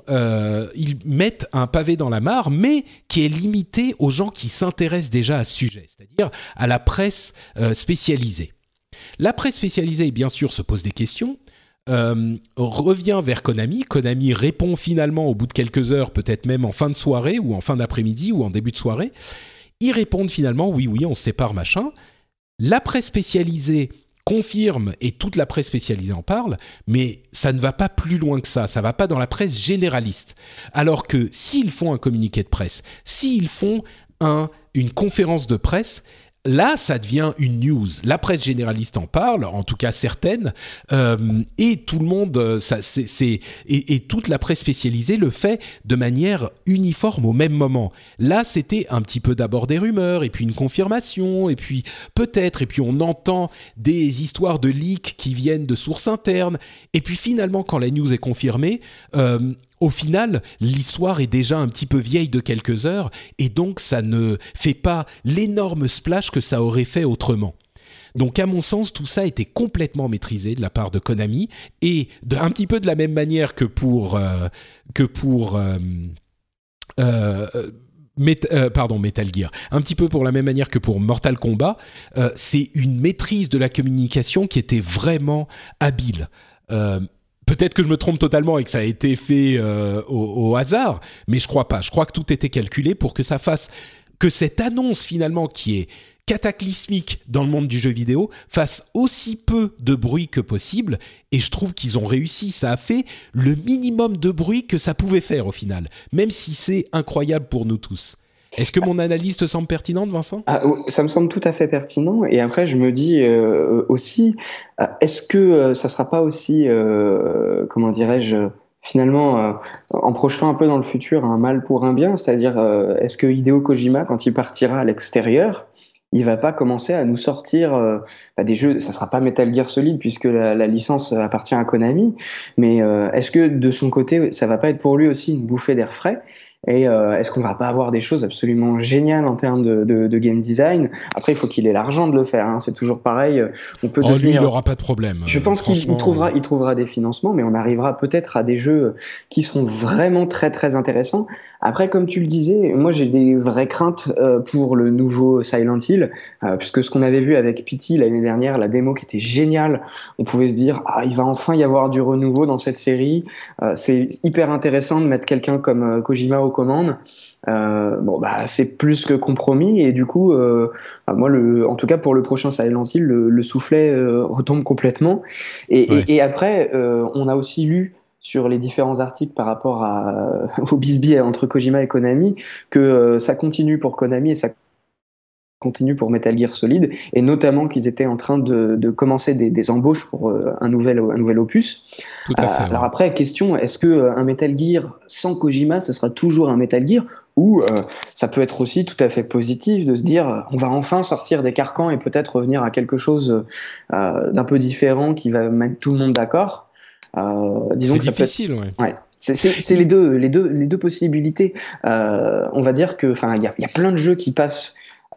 mettent un pavé dans la mare, mais qui est limité aux gens qui s'intéressent déjà à ce sujet, c'est-à-dire à la presse spécialisée. La presse spécialisée, bien sûr, se pose des questions, revient vers Konami. Konami répond finalement au bout de quelques heures, peut-être même en fin de soirée, ou en fin d'après-midi, ou en début de soirée. Ils répondent finalement, oui, on se sépare, machin. La presse spécialisée confirme et toute la presse spécialisée en parle, mais ça ne va pas plus loin que ça. Ça ne va pas dans la presse généraliste. Alors que s'ils font un communiqué de presse, s'ils font une conférence de presse, là, ça devient une news. La presse généraliste en parle, en tout cas certaines, et tout le monde, et toute la presse spécialisée le fait de manière uniforme au même moment. Là, c'était un petit peu d'abord des rumeurs, et puis une confirmation, et puis peut-être, et puis on entend des histoires de leaks qui viennent de sources internes, et puis finalement, quand la news est confirmée, au final, l'histoire est déjà un petit peu vieille de quelques heures et donc ça ne fait pas l'énorme splash que ça aurait fait autrement. Donc à mon sens, tout ça était complètement maîtrisé de la part de Konami et un petit peu de la même manière que pour Metal Gear. Un petit peu pour la même manière que pour Mortal Kombat, c'est une maîtrise de la communication qui était vraiment habile. Peut-être que je me trompe totalement et que ça a été fait au hasard, mais je crois pas. Je crois que tout était calculé pour que ça fasse que cette annonce finalement qui est cataclysmique dans le monde du jeu vidéo fasse aussi peu de bruit que possible. Et je trouve qu'ils ont réussi. Ça a fait le minimum de bruit que ça pouvait faire au final, même si c'est incroyable pour nous tous. Est-ce que mon analyse te semble pertinente, Vincent ? Ça me semble tout à fait pertinent. Et après, je me dis aussi, est-ce que ça sera pas aussi, comment dirais-je, finalement, en projetant un peu dans le futur, un mal pour un bien, c'est-à-dire, est-ce que Hideo Kojima, quand il partira à l'extérieur, il va pas commencer à nous sortir des jeux, ça sera pas Metal Gear Solid puisque la licence appartient à Konami, mais est-ce que de son côté, ça va pas être pour lui aussi une bouffée d'air frais? Et est-ce qu'on va pas avoir des choses absolument géniales en termes de game design? Après, il faut qu'il ait l'argent de le faire, hein. C'est toujours pareil. On peut lui, il devenir. n'aura pas de problème. Je pense qu'il trouvera des financements, mais on arrivera peut-être à des jeux qui seront vraiment très très intéressants. Après, comme tu le disais, moi j'ai des vraies craintes pour le nouveau Silent Hill, puisque ce qu'on avait vu avec Pity l'année dernière, la démo qui était géniale, on pouvait se dire il va enfin y avoir du renouveau dans cette série. C'est hyper intéressant de mettre quelqu'un comme Kojima aux commandes. C'est plus que compromis, et du coup moi en tout cas pour le prochain Silent Hill, le soufflet retombe complètement, et après on a aussi lu sur les différents articles par rapport au bisbis entre Kojima et Konami que ça continue pour Konami et ça continue pour Metal Gear Solid, et notamment qu'ils étaient en train de commencer des embauches pour un nouvel opus. Tout à fait. Alors après, question, est-ce que un Metal Gear sans Kojima, ça sera toujours un Metal Gear, ou ça peut être aussi tout à fait positif de se dire on va enfin sortir des carcans et peut-être revenir à quelque chose d'un peu différent qui va mettre tout le monde d'accord. Disons c'est difficile, ouais. C'est les deux possibilités. On va dire que, enfin, il y a plein de jeux qui passent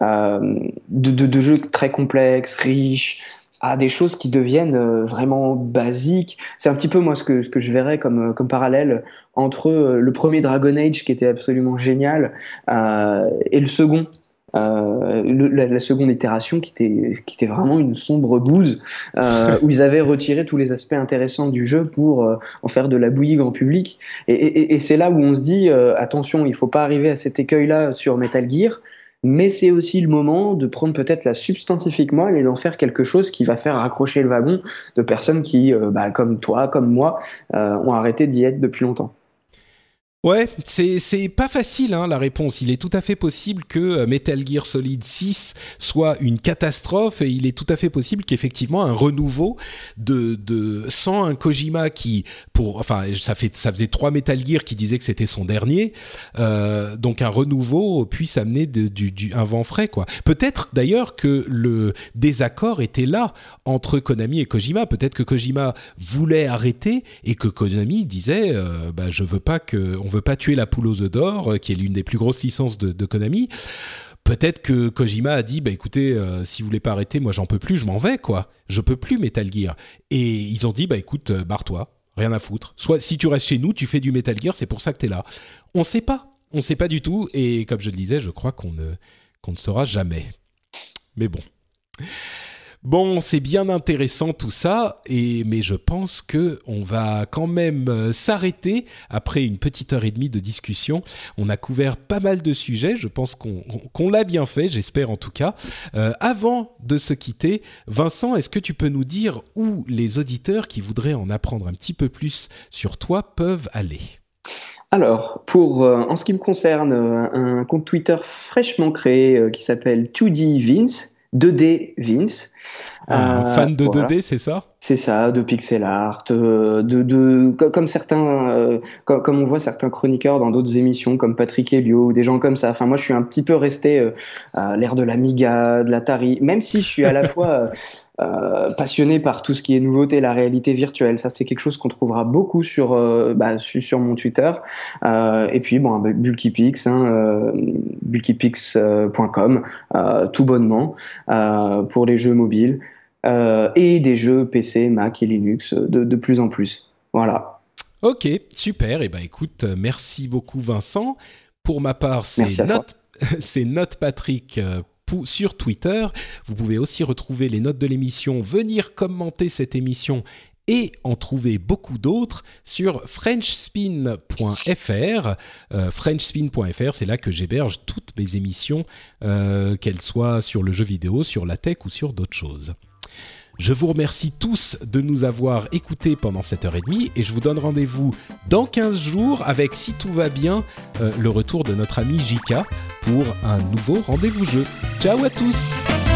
de jeux très complexes, riches, à des choses qui deviennent vraiment basiques. C'est un petit peu moi ce que je verrais comme parallèle entre le premier Dragon Age qui était absolument génial et le second. La seconde itération qui était vraiment une sombre bouse où ils avaient retiré tous les aspects intéressants du jeu pour en faire de la bouillie grand public, et c'est là où on se dit attention, il faut pas arriver à cet écueil là sur Metal Gear, mais c'est aussi le moment de prendre peut-être la substantifique moelle et d'en faire quelque chose qui va faire raccrocher le wagon de personnes qui comme toi, comme moi, ont arrêté d'y être depuis longtemps. Ouais, c'est pas facile la réponse. Il est tout à fait possible que Metal Gear Solid 6 soit une catastrophe, et il est tout à fait possible qu'effectivement un renouveau sans un Kojima ça faisait 3 Metal Gear qui disaient que c'était son dernier, donc un renouveau puisse amener un vent frais, quoi. Peut-être d'ailleurs que le désaccord était là entre Konami et Kojima. Peut-être que Kojima voulait arrêter et que Konami disait on veut pas tuer la poule aux œufs d'or, qui est l'une des plus grosses licences de Konami. Peut-être que Kojima a dit écoutez, si vous voulez pas arrêter, moi j'en peux plus, je m'en vais, quoi. Je peux plus Metal Gear. Et ils ont dit écoute, barre-toi, rien à foutre. Soit si tu restes chez nous, tu fais du Metal Gear, c'est pour ça que t'es là. On sait pas du tout, et comme je le disais, je crois qu'on ne saura jamais. Mais bon. Bon, c'est bien intéressant tout ça, mais je pense qu'on va quand même s'arrêter après une petite heure et demie de discussion. On a couvert pas mal de sujets, je pense qu'on l'a bien fait, j'espère en tout cas. Avant de se quitter, Vincent, est-ce que tu peux nous dire où les auditeurs qui voudraient en apprendre un petit peu plus sur toi peuvent aller ? Alors, en ce qui me concerne, un compte Twitter fraîchement créé qui s'appelle 2D Vince, 2D Vince. Fan de voilà. 2D, c'est ça ? C'est ça, de pixel art, comme certains, comme on voit certains chroniqueurs dans d'autres émissions, comme Patrick Helio ou des gens comme ça. Enfin, moi, je suis un petit peu resté à l'ère de l'Amiga, de l'Atari, même si je suis à la fois passionné par tout ce qui est nouveauté, la réalité virtuelle. Ça, c'est quelque chose qu'on trouvera beaucoup sur mon Twitter. Et puis, Bulkypix, bulkypix.com, tout bonnement, pour les jeux mobiles. Et des jeux PC, Mac et Linux de plus en plus. Voilà. Ok, super. Et écoute, merci beaucoup Vincent. Pour ma part, c'est NotePatrick sur Twitter. Vous pouvez aussi retrouver les notes de l'émission, venir commenter cette émission et en trouver beaucoup d'autres sur frenchspin.fr. Frenchspin.fr, c'est là que j'héberge toutes mes émissions, qu'elles soient sur le jeu vidéo, sur la tech ou sur d'autres choses. Je vous remercie tous de nous avoir écoutés pendant cette heure et demie, et je vous donne rendez-vous dans 15 jours avec, si tout va bien, le retour de notre ami Jika pour un nouveau rendez-vous jeu. Ciao à tous!